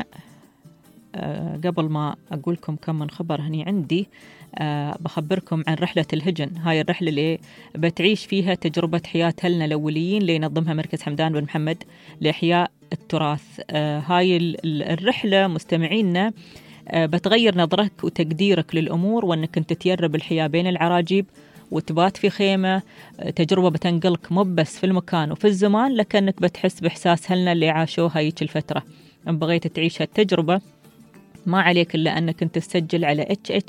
قبل ما أقولكم كم من خبر هني عندي، بخبركم عن رحلة الهجن. هاي الرحلة اللي بتعيش فيها تجربة حياة أهلنا الأوليين اللي ينظمها مركز حمدان بن محمد لإحياء التراث. هاي الرحلة مستمعينا بتغير نظرك وتقديرك للأمور، وأنك أنت تجرب الحياة بين العراجيب وتبات في خيمة. تجربة بتنقلك مو بس في المكان وفي الزمان، لكنك بتحس بإحساس أهلنا اللي عاشوها هيك الفترة. إن بغيت تعيش هالتجربة ما عليك إلا أنك أنت تسجل على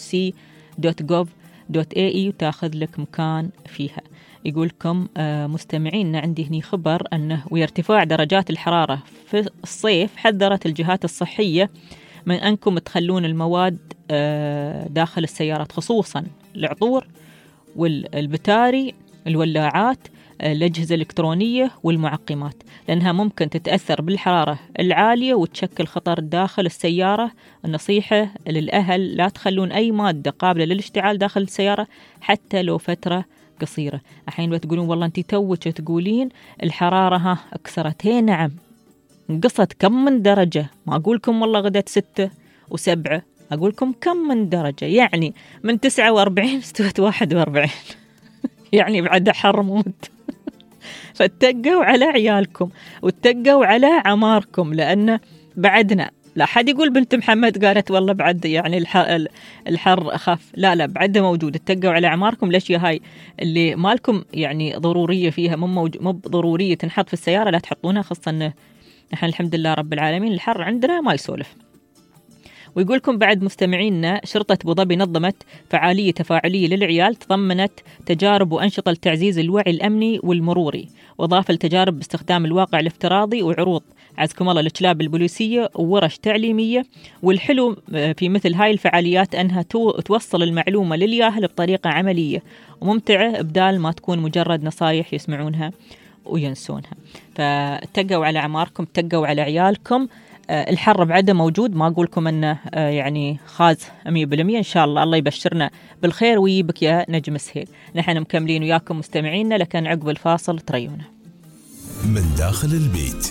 hhc.gov.ae وتاخذ لك مكان فيها. يقولكم مستمعينا عندي هني خبر أنه ويرتفاع درجات الحرارة في الصيف حذرت الجهات الصحية من أنكم تخلون المواد داخل السيارات، خصوصا العطور والبتاري، الولاعات، الأجهزة الإلكترونية والمعقمات، لأنها ممكن تتأثر بالحرارة العالية وتشكل خطر داخل السيارة. النصيحة للأهل لا تخلون أي مادة قابلة للاشتعال داخل السيارة حتى لو فترة قصيرة. الحين بتقولون والله أنتي توك تقولين الحرارة أكثرت. هي نعم، نقصت كم من درجة، ما أقولكم والله غدت 6 و7، أقولكم كم من درجة، يعني من 49 استوت 41 يعني بعد حر موت. فاتقوا على عيالكم واتقوا على عماركم، لأن بعدنا لا حد يقول بنت محمد قالت والله بعد يعني الحر أخف، لا بعد موجود. اتقوا على عماركم. الأشياء هاي اللي مالكم يعني ضرورية فيها مو ضرورية تنحط في السيارة لا تحطونها، خاصة أنه نحن الحمد لله رب العالمين الحر عندنا ما يسولف. ويقولكم بعد مستمعينا شرطة أبو ظبي نظمت فعالية تفاعلية للعيال تضمنت تجارب وأنشطة لتعزيز الوعي الأمني والمروري، وإضافة لتجارب باستخدام الواقع الافتراضي وعروض عزكم الله للكلاب البوليسية وورش تعليمية. والحلو في مثل هاي الفعاليات أنها توصل المعلومة للياهل بطريقة عملية وممتعة، بدال ما تكون مجرد نصايح يسمعونها وينسونها. فتقوا على عماركم، تقوا على عيالكم. الحر بعده موجود، ما أقولكم أنه يعني خاز 100%. إن شاء الله الله يبشرنا بالخير ويجيبك يا نجم سهيل. نحن مكملين وياكم مستمعينا، لكن عقب الفاصل تريونا من داخل البيت.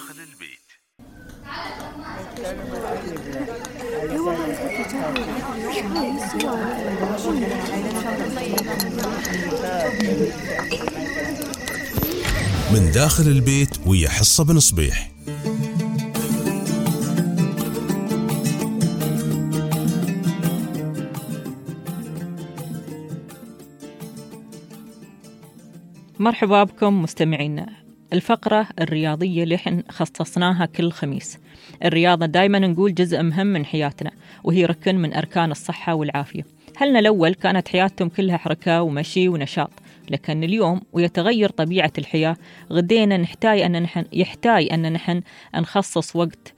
من داخل البيت ويا حصة بن صبيح. مرحبا بكم مستمعينا. الفقرة الرياضية اللي احنا خصصناها كل خميس. الرياضة دايما نقول جزء مهم من حياتنا، وهي ركن من أركان الصحة والعافية. أهلنا الأول كانت حياتهم كلها حركة ومشي ونشاط، لكن اليوم ويتغير طبيعة الحياة غدينا يحتاج أن نحن نخصص وقت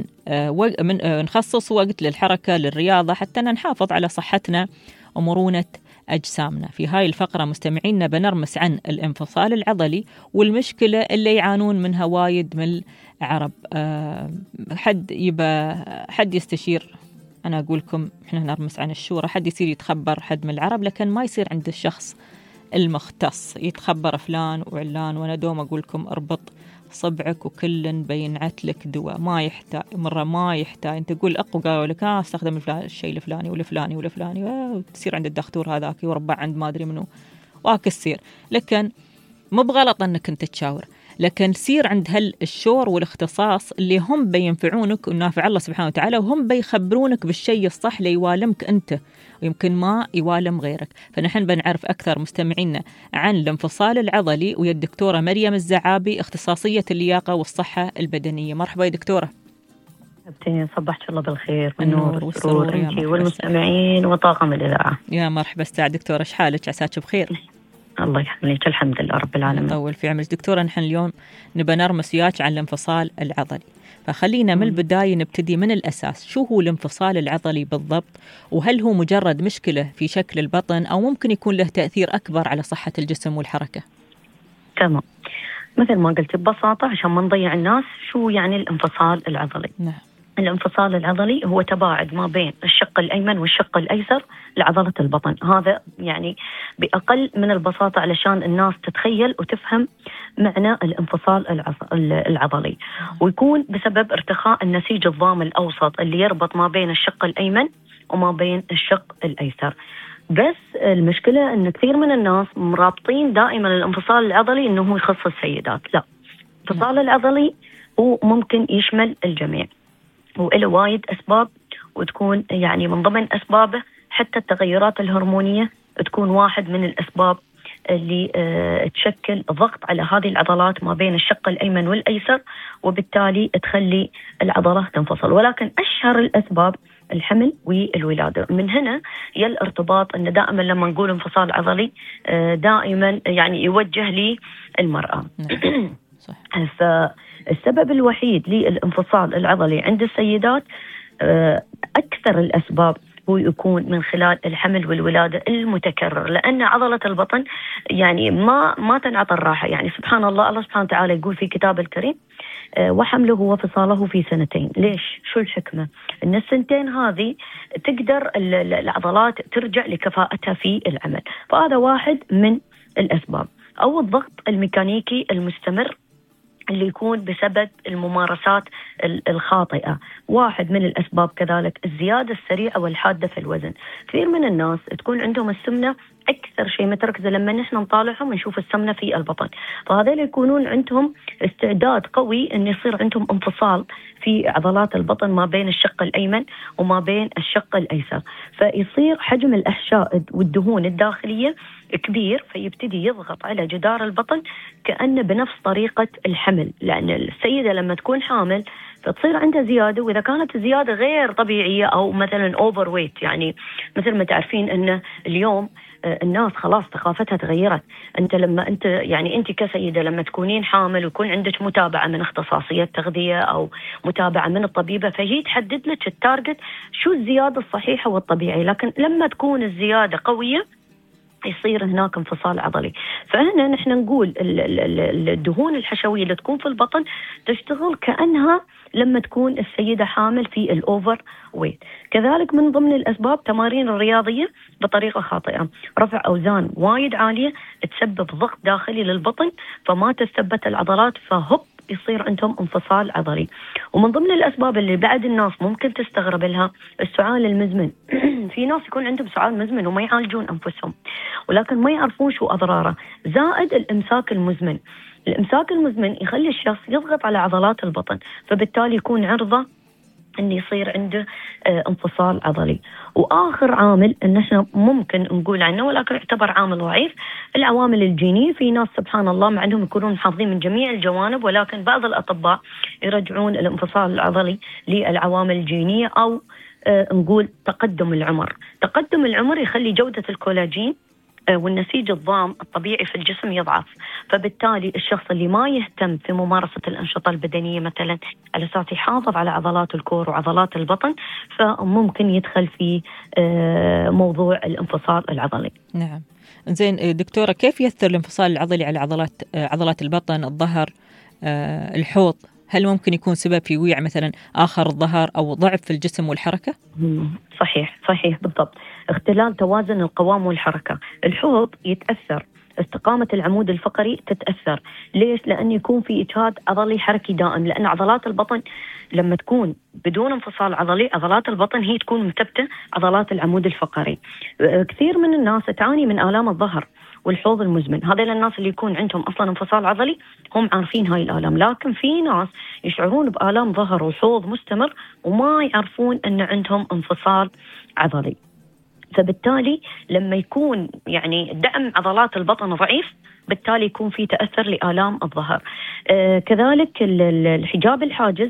نخصص وقت للحركة للرياضة حتى نحافظ على صحتنا ومرونة أجسامنا. في هاي الفقرة مستمعينا بنرمس عن الانفصال العضلي والمشكلة اللي يعانون منها وايد من العرب. حد يستشير، أنا أقولكم إحنا نرمس عن الشورى، حد يصير يتخبر حد من العرب، لكن ما يصير عند الشخص المختص يتخبر فلان وعلان. وأنا دوم أقولكم اربط صبعك وكل بينعت لك دواء، ما يحتاج مرة ما يحتاج أنت تقول أقوى قالوا لك استخدم الشيء الفلاني والفلاني والفلاني، وتصير عند الدكتور هذاك وربع عند ما أدري منه واكسير. لكن مو بغلط أنك أنت تشاور، لكن سير عند هالشور والاختصاص اللي هم بينفعونك ونافع الله سبحانه وتعالى، وهم بيخبرونك بالشيء الصح ليوالمك أنت ويمكن ما يوالم غيرك. فنحن بنعرف أكثر مستمعينا عن الانفصال العضلي ويا الدكتورة مريم الزعابي، اختصاصية اللياقة والصحة البدنية. مرحبا يا دكتورة. صبحت الله بالخير والنور والسرور انت والمستمعين وطاقم الإذاعة. يا مرحبا استاذ دكتورة، ايش حالك؟ عساك بخير؟ الله يحميك، الحمد لله رب العالمين. طول في عمرك دكتورة. نحن اليوم نبى نرمس وياك عن الانفصال العضلي، فخلينا من البداية نبتدي من الأساس. شو هو الانفصال العضلي بالضبط؟ وهل هو مجرد مشكلة في شكل البطن أو ممكن يكون له تأثير أكبر على صحة الجسم والحركة؟ تمام، مثل ما قلت ببساطة عشان ما نضيع الناس، شو يعني الانفصال العضلي؟ نعم. الانفصال العضلي هو تباعد ما بين الشق الأيمن والشق الأيسر لعضلة البطن. هذا يعني بأقل من البساطة علشان الناس تتخيل وتفهم معنى الانفصال العضلي، ويكون بسبب ارتخاء النسيج الضام الأوسط اللي يربط ما بين الشق الأيمن وما بين الشق الأيسر. بس المشكلة أن كثير من الناس مرابطين دائما الانفصال العضلي أنه هو يخص السيدات. لا، الانفصال العضلي هو ممكن يشمل الجميع، وإله وايد أسباب، وتكون يعني من ضمن أسبابه حتى التغيرات الهرمونية تكون واحد من الأسباب اللي تشكل ضغط على هذه العضلات ما بين الشق الأيمن والأيسر، وبالتالي تخلي العضلة تنفصل. ولكن أشهر الأسباب الحمل والولادة. من هنا يا الارتباط أن دائما لما نقول انفصال عضلي دائما يعني يوجه لي المرأة. فالسبب الوحيد للانفصال العضلي عند السيدات أكثر الأسباب هو يكون من خلال الحمل والولادة المتكرر، لأن عضلة البطن يعني ما تنعطى الراحة. يعني سبحان الله، الله سبحانه وتعالى يقول في كتاب الكريم وحمله وفصاله في 2 سنين. ليش؟ شو الحكمة؟ إن السنتين هذه تقدر العضلات ترجع لكفاءتها في العمل. فهذا واحد من الأسباب. أو الضغط الميكانيكي المستمر اللي يكون بسبب الممارسات الخاطئة، واحد من الأسباب. كذلك الزيادة السريعة والحادة في الوزن. كثير من الناس تكون عندهم السمنة أكثر شيء متركزة لما نحن نطالعهم ونشوف السمنة في البطن، فهذول يكونون عندهم استعداد قوي أن يصير عندهم انفصال في عضلات البطن ما بين الشق الأيمن وما بين الشق الأيسر، فيصير حجم الأحشاء والدهون الداخلية كبير، فيبتدي يضغط على جدار البطن كأنه بنفس طريقة الحمل. لأن السيدة لما تكون حامل فتصير عندها زيادة، وإذا كانت الزيادة غير طبيعية أو مثلا أوفر ويت، يعني مثل ما تعرفين أن اليوم الناس خلاص ثقافتها تغيرت. أنت لما أنت كسيدة لما تكونين حامل ويكون عندك متابعة من اختصاصية تغذية أو متابعة من الطبيبة، فهي تحدد لك التارجت شو الزيادة الصحيحة والطبيعية. لكن لما تكون الزيادة قوية يصير هناك انفصال عضلي. فهنا نحن نقول الدهون الحشوية اللي تكون في البطن تشتغل كأنها لما تكون السيدة حامل في الأوفر ويت. كذلك من ضمن الأسباب تمارين الرياضية بطريقة خاطئة، رفع أوزان وايد عالية تسبب ضغط داخلي للبطن، فما تثبت العضلات، فهب يصير عندهم انفصال عضلي. ومن ضمن الأسباب اللي بعد الناس ممكن تستغرب لها السعال المزمن. في ناس يكون عندهم سعال مزمن وما يعالجون أنفسهم، ولكن ما يعرفون شو أضراره. زائد الإمساك المزمن. الإمساك المزمن يخلي الشخص يضغط على عضلات البطن، فبالتالي يكون عرضة أن يصير عنده انفصال عضلي. وآخر عامل أن احنا ممكن نقول عنه ولكن يعتبر عامل ضعيف، العوامل الجينية. في ناس سبحان الله مع أنهم يكونون محافظين من جميع الجوانب، ولكن بعض الأطباء يرجعون الانفصال العضلي للعوامل الجينية، أو نقول تقدم العمر. تقدم العمر يخلي جودة الكولاجين والنسيج الضام الطبيعي في الجسم يضعف، فبالتالي الشخص اللي ما يهتم في ممارسة الأنشطة البدنية مثلا على أساس يحافظ على عضلات الكور وعضلات البطن، فممكن يدخل في موضوع الانفصال العضلي. نعم. زين دكتورة، كيف يأثر الانفصال العضلي على عضلات البطن، الظهر، الحوض؟ هل ممكن يكون سبب في ويع مثلا آخر الظهر أو ضعف في الجسم والحركة؟ صحيح بالضبط. اختلال توازن القوام والحركة. الحوض يتأثر، استقامة العمود الفقري تتأثر. ليش؟ لأن يكون في إجهاد عضلي حركي دائم، لأن عضلات البطن لما تكون بدون انفصال عضلي، عضلات البطن هي تكون مثبتة عضلات العمود الفقري. كثير من الناس تعاني من آلام الظهر والحوض المزمن. هذا الناس اللي يكون عندهم أصلا انفصال عضلي هم عارفين هاي الآلام، لكن في ناس يشعرون بآلام ظهر وحوض مستمر وما يعرفون أن عندهم انفصال عضلي. فبالتالي لما يكون يعني دعم عضلات البطن ضعيف، بالتالي يكون في تأثر لآلام الظهر. كذلك الحجاب الحاجز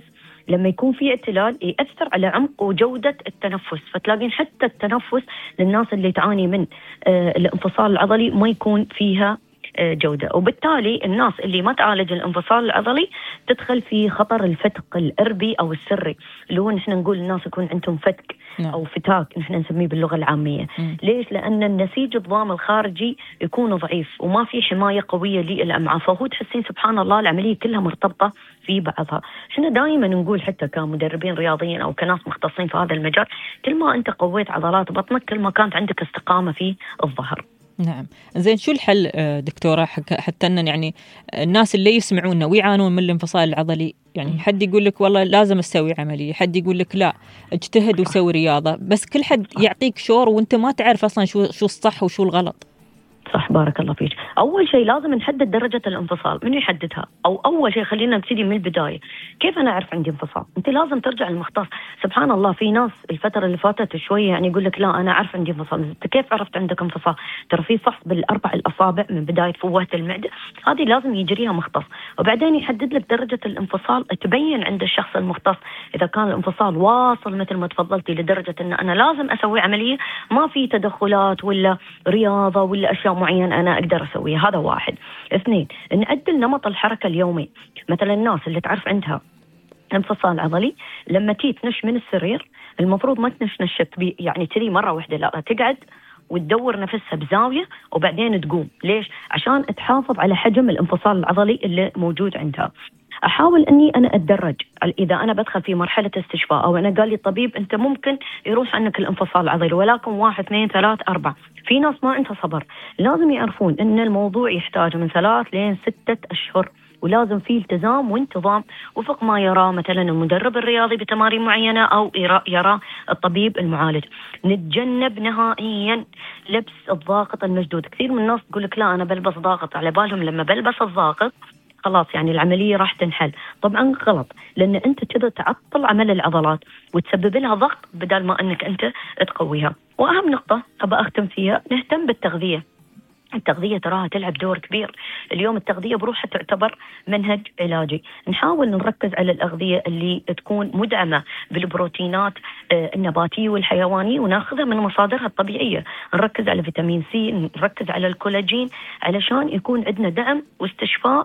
لما يكون في اعتلال يأثر على عمق وجودة التنفس، فتلاقين حتى التنفس للناس اللي تعاني من الانفصال العضلي ما يكون فيها جودة. وبالتالي الناس اللي ما تعالج الانفصال العضلي تدخل في خطر الفتق الإربي أو السري، اللي هو نحن نقول الناس يكون عندهم فتك أو فتاك نحن نسميه باللغة العامية. ليش؟ لأن النسيج الضام الخارجي يكون ضعيف وما في حماية قوية للأمعاء، فهو تحسين سبحان الله العملية كلها مرتبطة في بعضها. احنا دائما نقول حتى كمدربين رياضيين أو كناس مختصين في هذا المجال، كل ما أنت قويت عضلات بطنك كل ما كانت عندك استقامة في الظهر. نعم. زين، شو الحل دكتورة حتى أن يعني الناس اللي يسمعونا ويعانون من الانفصال العضلي، يعني حد يقول لك والله لازم أسوي عملية، حد يقول لك لا اجتهد وسوي رياضة، بس كل حد يعطيك شور وانت ما تعرف أصلا شو الصح وشو الغلط. صح، بارك الله فيك. أول شيء لازم نحدد درجة الانفصال. من يحددها؟ أو أول شيء خلينا نبتدي من البداية. كيف أنا أعرف عندي انفصال؟ أنت لازم ترجع للمختص. سبحان الله في ناس الفترة اللي فاتت شوية يعني يقول لك لا أنا أعرف عندي انفصال. أنت كيف عرفت عندك انفصال؟ ترى في فحص بالأربع الأصابع من بداية فوهة المعدة، هذه لازم يجريها مختص، وبعدين يحدد لك درجة الانفصال. تبين عند الشخص المختص إذا كان الانفصال واصل مثل ما تفضلتي لدرجة أن أنا لازم أسوي عملية، ما في تدخلات ولا رياضة ولا أشياء معينة أنا أقدر أسويها. هذا واحد. اثنين، نعدل نمط الحركة اليومي. مثلا الناس اللي تعرف عندها انفصال عضلي لما تنش من السرير المفروض ما تنشنشت يعني تري مرة واحدة، لا تقعد وتدور نفسها بزاوية وبعدين تقوم. ليش؟ عشان تحافظ على حجم الانفصال العضلي اللي موجود عندها. أحاول أني أنا أتدرج. إذا أنا بدخل في مرحلة استشفاء أو أنا قال لي الطبيب أنت ممكن يروح عنك الانفصال العضلي ولكن 1 2 3 4، في ناس ما عندها صبر. لازم يعرفون أن الموضوع يحتاج من 3 ل 6 أشهر، ولازم فيه التزام وانتظام وفق ما يرى مثلا المدرب الرياضي بتمارين معينة أو يرى الطبيب المعالج. نتجنب نهائيا لبس الضاغط المشدود. كثير من الناس تقول لك لا أنا بلبس ضاغط، على بالهم لما بلبس الضاغط خلاص يعني العملية راح تنحل. طبعا غلط، لأن أنت كذا تعطل عمل العضلات وتسبب لها ضغط بدل ما أنك أنت تقويها. وأهم نقطة أبى أختم فيها، نهتم بالتغذية. التغذية تراها تلعب دور كبير. اليوم التغذية بروحها تعتبر منهج علاجي. نحاول نركز على الأغذية اللي تكون مدعمة بالبروتينات النباتية والحيوانية وناخذها من مصادرها الطبيعية. نركز على فيتامين سي، نركز على الكولاجين علشان يكون عندنا دعم واستشفاء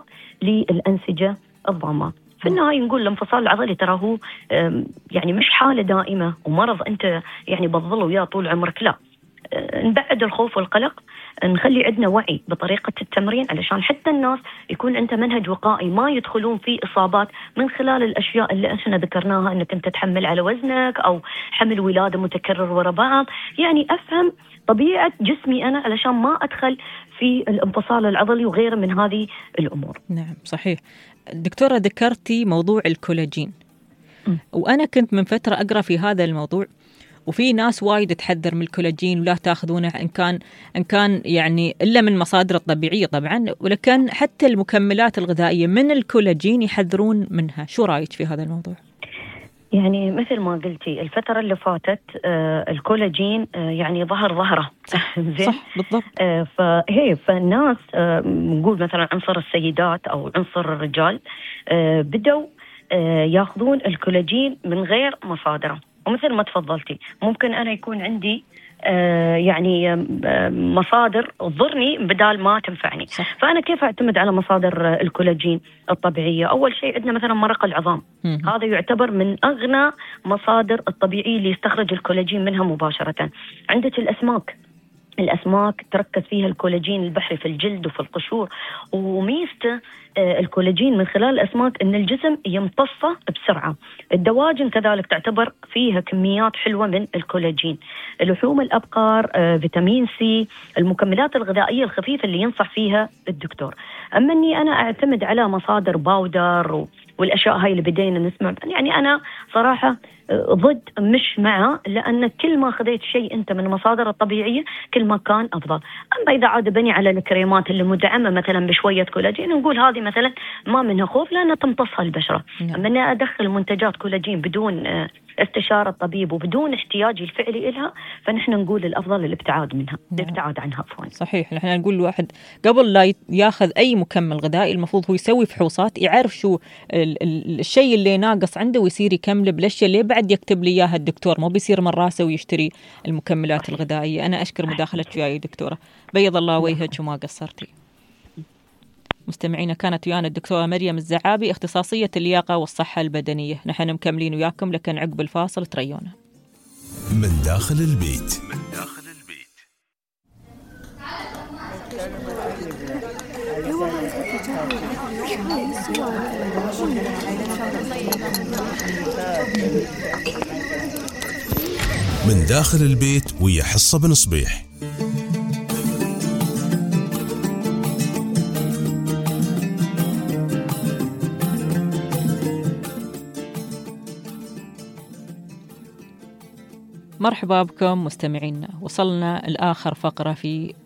للأنسجة الضامة. في النهاية نقول الانفصال العضلي ترى هو يعني مش حالة دائمة ومرض أنت يعني بتظل وياه طول عمرك، لا. نبعد الخوف والقلق، نخلي عندنا وعي بطريقة التمرين علشان حتى الناس يكون أنت منهج وقائي، ما يدخلون في إصابات من خلال الأشياء اللي احنا ذكرناها، أنك أنت تحمل على وزنك أو حمل ولادة متكرر وراء بعض. يعني أفهم طبيعة جسمي أنا علشان ما أدخل في الانفصال العضلي وغيره من هذه الأمور. نعم صحيح. دكتورة ذكرتي موضوع الكولاجين، وأنا كنت من فترة أقرأ في هذا الموضوع، وفي ناس وايد تحذر من الكولاجين ولا تاخذونه إن كان يعني إلا من مصادر الطبيعية طبعا، ولكن حتى المكملات الغذائية من الكولاجين يحذرون منها. شو رأيك في هذا الموضوع؟ يعني مثل ما قلتي الفترة اللي فاتت الكولاجين يعني ظهره زين صح بالضبط. فالناس نقول مثلا عنصر السيدات أو عنصر الرجال بدوا ياخذون الكولاجين من غير مصادره. ومثل ما تفضلتي ممكن أنا يكون عندي يعني مصادر تضرني بدال ما تنفعني. صح. فأنا كيف أعتمد على مصادر الكولاجين الطبيعية؟ أول شيء عندنا مثلا مرق العظام، هذا يعتبر من أغنى مصادر الطبيعية اللي يستخرج الكولاجين منها مباشرة. عندك الأسماك تركز فيها الكولاجين البحري في الجلد وفي القشور، وميزته الكولاجين من خلال الأسماك أن الجسم يمتصه بسرعة. الدواجن كذلك تعتبر فيها كميات حلوة من الكولاجين. لحوم الأبقار، فيتامين سي، المكملات الغذائية الخفيفة اللي ينصح فيها الدكتور. أما أني أنا أعتمد على مصادر باودر والأشياء هاي اللي بدينا نسمع، يعني أنا صراحة ضد مش معه، لأن كل ما خذيت شيء أنت من مصادر الطبيعية كل ما كان أفضل. أما إذا عاد بني على الكريمات اللي مدعمة مثلا بشوية كولاجين نقول هذه مثلا ما منها خوف لأنها تمتصها البشرة. أما أني أدخل منتجات كولاجين بدون استشارة الطبيب وبدون احتياجي الفعلي إلها، فنحن نقول الأفضل الابتعاد منها، الابتعاد عنها عفوا. صحيح. نحن نقول الواحد قبل لا ياخذ أي مكمل غذائي المفروض هو يسوي فحوصات، يعرف شو الشيء اللي ناقص عنده ويصير يكمل بالأشياء اللي بعد يكتب لي إياها الدكتور، مو بيصير من راسه ويشتري المكملات الغذائية. أنا أشكر مداخلتك وياي دكتورة، بيض الله وجهك وما قصرتي. مستمعينا، كانت ويانا الدكتورة مريم الزعابي، اختصاصية اللياقة والصحة البدنية. نحن مكملين وياكم لكن عقب الفاصل تريونا. من داخل البيت. من داخل البيت ويا حصة بن صبيح. مرحبا بكم مستمعينا، وصلنا لآخر فقرة في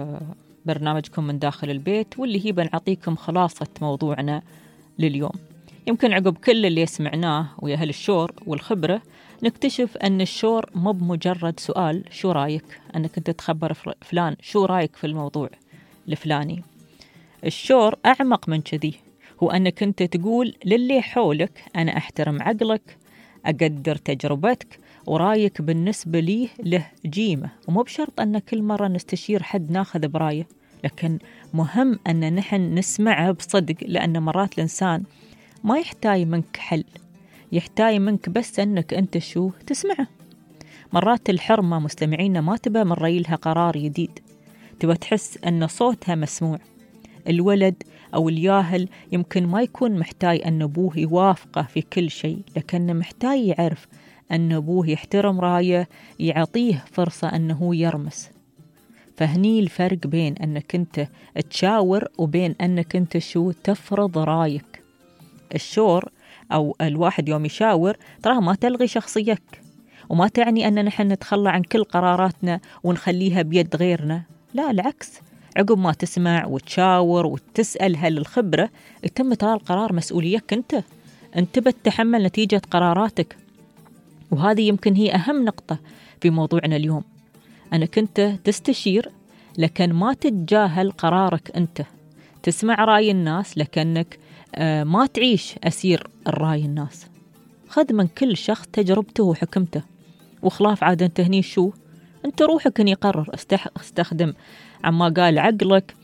برنامجكم من داخل البيت، واللي هي بنعطيكم خلاصة موضوعنا لليوم. يمكن عقب كل اللي سمعناه ويا أهل الشور والخبرة نكتشف أن الشور مو بمجرد سؤال شو رايك، أنك أنت تخبر فلان شو رايك في الموضوع الفلاني. الشور أعمق من كذي، هو أنك أنت تقول للي حولك أنا أحترم عقلك، أقدر تجربتك، ورايك بالنسبة لي له قيمة. ومو بشرط أن كل مرة نستشير حد ناخذ برايه، لكن مهم أن نحن نسمعه بصدق، لأن مرات الإنسان ما يحتاج منك حل، يحتاج منك بس أنك أنت شو تسمعه. مرات الحرمة مستمعينا ما تبى من ريلها قرار جديد، تبى تحس أن صوتها مسموع. الولد أو الياهل يمكن ما يكون محتاج أن أبوه يوافقه في كل شيء، لكنه محتاج يعرف أن أبوه يحترم رايه، يعطيه فرصة أنه يرمس. فهني الفرق بين أنك أنت تشاور وبين أنك أنت شو تفرض رايك. الشور أو الواحد يوم يشاور ترى ما تلغي شخصيتك، وما تعني أن نحن نتخلى عن كل قراراتنا ونخليها بيد غيرنا. لا، العكس، عقب ما تسمع وتشاور وتسأل هل الخبرة يتم ترى القرار مسؤوليتك أنت بتتحمل نتيجة قراراتك. وهذه يمكن هي أهم نقطة في موضوعنا اليوم، أنك أنت تستشير لكن ما تتجاهل قرارك أنت، تسمع رأي الناس لكنك ما تعيش أسير الرأي الناس. خذ من كل شخص تجربته وحكمته، وخلاف عاد أنت هني شو أنت روحك أن يقرر. استخدم عما قال عقلك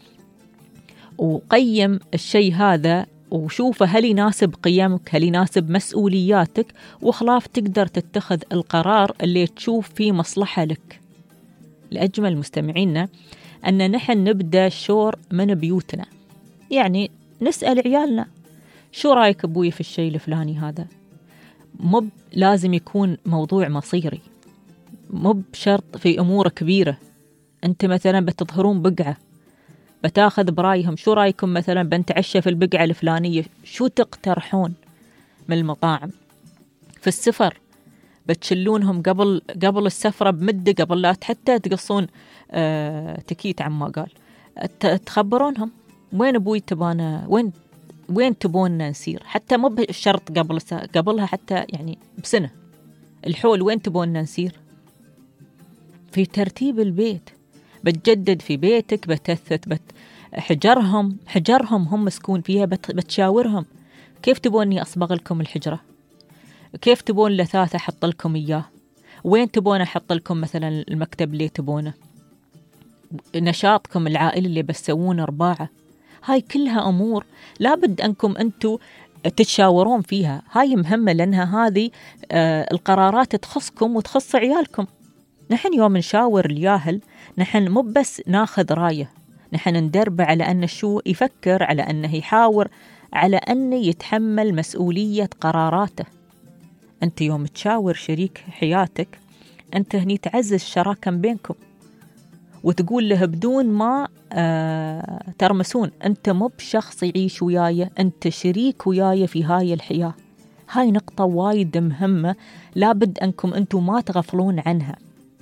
وقيم الشيء هذا وشوفه هل يناسب قيمك، هل يناسب مسؤولياتك، وخلاف تقدر تتخذ القرار اللي تشوف فيه مصلحة لك. لأجمل مستمعينا أن نحن نبدأ الشور من بيوتنا، يعني نسأل عيالنا شو رأيك أبوي في الشيء الفلاني هذا. مو لازم يكون موضوع مصيري، مو بشرط في أمور كبيرة. أنت مثلا بتظهرون بقعة، بتاخذ برايهم شو رايكم مثلا بنتعشى في البقعة الفلانية، شو تقترحون من المطاعم. في السفر بتشلونهم قبل السفرة بمدة، قبل لا حتى تقصون تكيت عما قال، تخبرونهم وين أبوي تبانا، وين تبوننا نسير، حتى مو بشرط قبلها حتى يعني بسنة الحول وين تبوننا نسير. في ترتيب البيت بتجدد في بيتك، بتثث حجرهم هم مسكون فيها، بتشاورهم كيف تبوني أصبغ لكم الحجرة، كيف تبون لثاثة أحط لكم إياه، وين تبون أحط لكم مثلا المكتب اللي تبونه، نشاطكم العائلي اللي بتسوون أرباعة. هاي كلها أمور لابد أنكم أنتوا تتشاورون فيها. هاي مهمة لأنها هذه القرارات تخصكم وتخص عيالكم. نحن يوم نشاور الياهل نحن مو بس ناخذ رايه، نحن ندربه على أن شو يفكر، على أنه يحاور، على أنه يتحمل مسؤولية قراراته. أنت يوم تشاور شريك حياتك أنت هني تعزز الشراكة بينكم، وتقول له بدون ما ترمسون أنت مو بشخص يعيش وياي، أنت شريك وياي في هاي الحياة. هاي نقطة وايد مهمة لابد أنكم أنتم ما تغفلون عنها.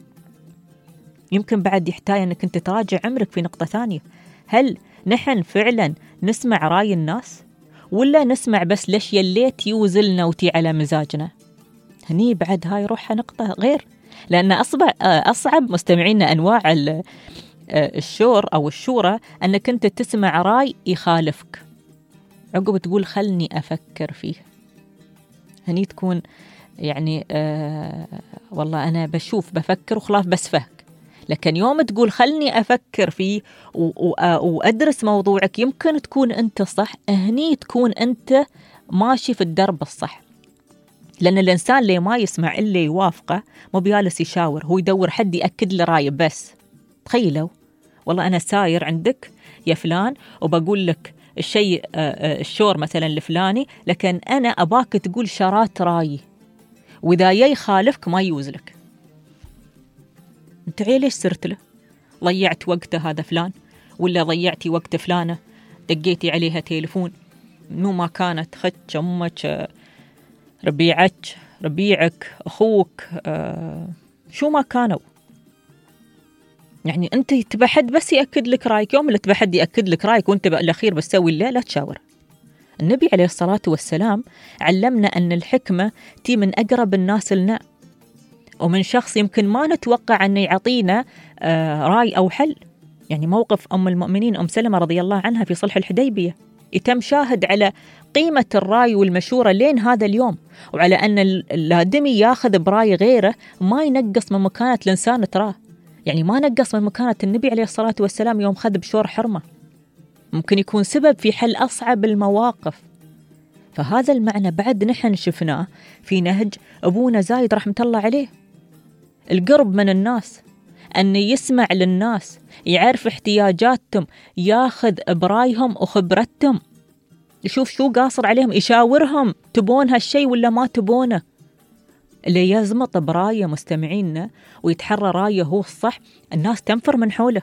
يمكن بعد يحتاج أنك أنت تراجع عمرك في نقطة ثانية، هل نحن فعلا نسمع رأي الناس ولا نسمع بس الأشياء اللي تيوزلنا وتي على مزاجنا؟ هني بعد هاي روحها نقطة غير، لأن أصعب مستمعينا أنواع الشور أو الشورى أنك أنت تسمع راي يخالفك عقب تقول خلني أفكر فيه. هني تكون يعني والله أنا بفكر وخلاف بسفهك. لكن يوم تقول خلني أفكر فيه وأدرس موضوعك، يمكن تكون أنت صح، هني تكون أنت ماشي في الدرب الصح. لأن الإنسان اللي ما يسمع اللي يوافقه مو بيالس يشاور، هو يدور حد يأكد له رأيه بس. تخيلوا والله أنا ساير عندك يا فلان وبقول لك الشيء الشور مثلا الفلاني، لكن أنا أباك تقول شرات رأيي، وإذا يخالفك ما يوزلك. أنت ليش سرت له؟ ضيعت وقته هذا فلان، ولا ضيعتي وقت فلانة دقيتي عليها تليفون مو ما كانت، خدش أمك، ربيعك، أخوك، شو ما كانوا. يعني أنت تبى حد بس يأكد لك رأيك. يوم اللي تبى حد يأكد لك رأيك وأنت بالأخير بتسوي لا تشاور. النبي عليه الصلاة والسلام علمنا أن الحكمة تي من أقرب الناس لنا، ومن شخص يمكن ما نتوقع أن يعطينا رأي أو حل. يعني موقف أم المؤمنين أم سلمة رضي الله عنها في صلح الحديبية يتم شاهد على قيمة الرأي والمشورة لين هذا اليوم، وعلى أن الآدمي ياخذ برأي غيره ما ينقص من مكانة الإنسان تراه. يعني ما نقص من مكانة النبي عليه الصلاة والسلام يوم خذ بشور حرمة، ممكن يكون سبب في حل أصعب المواقف. فهذا المعنى بعد نحن شفناه في نهج أبونا زايد رحمة الله عليه. القرب من الناس، أن يسمع للناس، يعرف احتياجاتهم، ياخذ برايهم وخبرتهم، يشوف شو قاصر عليهم، يشاورهم تبون هالشيء ولا ما تبونه. اللي يزمط برايه مستمعينا ويتحرى رايه هو الصح، الناس تنفر من حوله.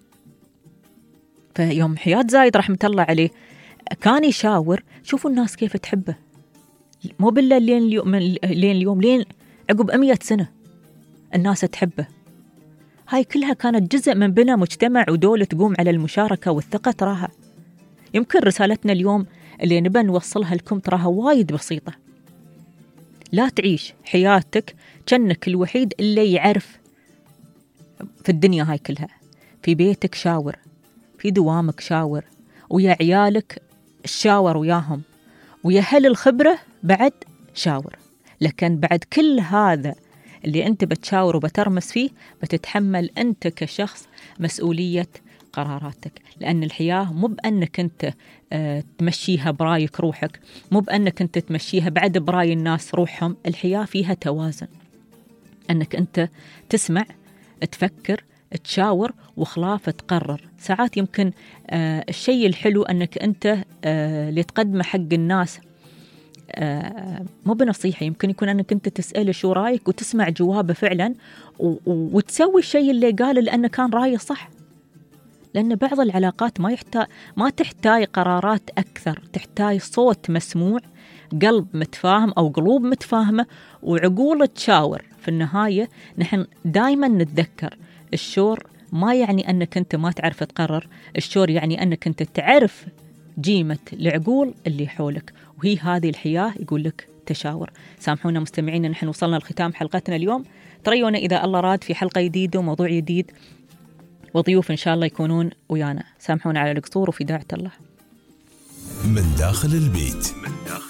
فيوم حياة زايد رحمة الله عليه كان يشاور، شوفوا الناس كيف تحبه، مو بالله لين اليوم لين عقب 100 سنة الناس تحبه. هاي كلها كانت جزء من بناء مجتمع ودولة تقوم على المشاركة والثقة. تراها يمكن رسالتنا اليوم اللي نبى نوصلها لكم تراها وايد بسيطة. لا تعيش حياتك كأنك الوحيد اللي يعرف في الدنيا هاي كلها. في بيتك شاور، في دوامك شاور، ويا عيالك شاور وياهم، ويا أهل الخبرة بعد شاور. لكن بعد كل هذا اللي أنت بتشاور وبترمس فيه، بتتحمل أنت كشخص مسؤولية قراراتك. لأن الحياة مو بأنك أنت تمشيها برايك روحك، مو بأنك أنت تمشيها بعد براي الناس روحهم. الحياة فيها توازن، أنك أنت تسمع، تفكر، تشاور، وخلاف تقرر. ساعات يمكن الشيء الحلو أنك أنت اللي تقدمه حق الناس مو بنصيحة، يمكن يكون أنك أنت تسأله شو رأيك وتسمع جوابه فعلا وتسوي الشيء اللي قاله لأنه كان رأيه صح. لأن بعض العلاقات ما تحتاج قرارات أكثر، تحتاج صوت مسموع، قلب متفاهم أو قلوب متفاهمة، وعقول تشاور. في النهاية نحن دايما نتذكر الشور ما يعني أنك أنت ما تعرف تقرر، الشور يعني أنك أنت تعرف قيمة العقول اللي حولك، وهي هذه الحياة يقول لك تشاور. سامحونا مستمعينا، نحن وصلنا لختام حلقتنا اليوم. تريونا إذا الله راد في حلقة جديدة وموضوع جديد وضيوف إن شاء الله يكونون ويانا. سامحونا على القصور وفي داعة الله. من داخل البيت.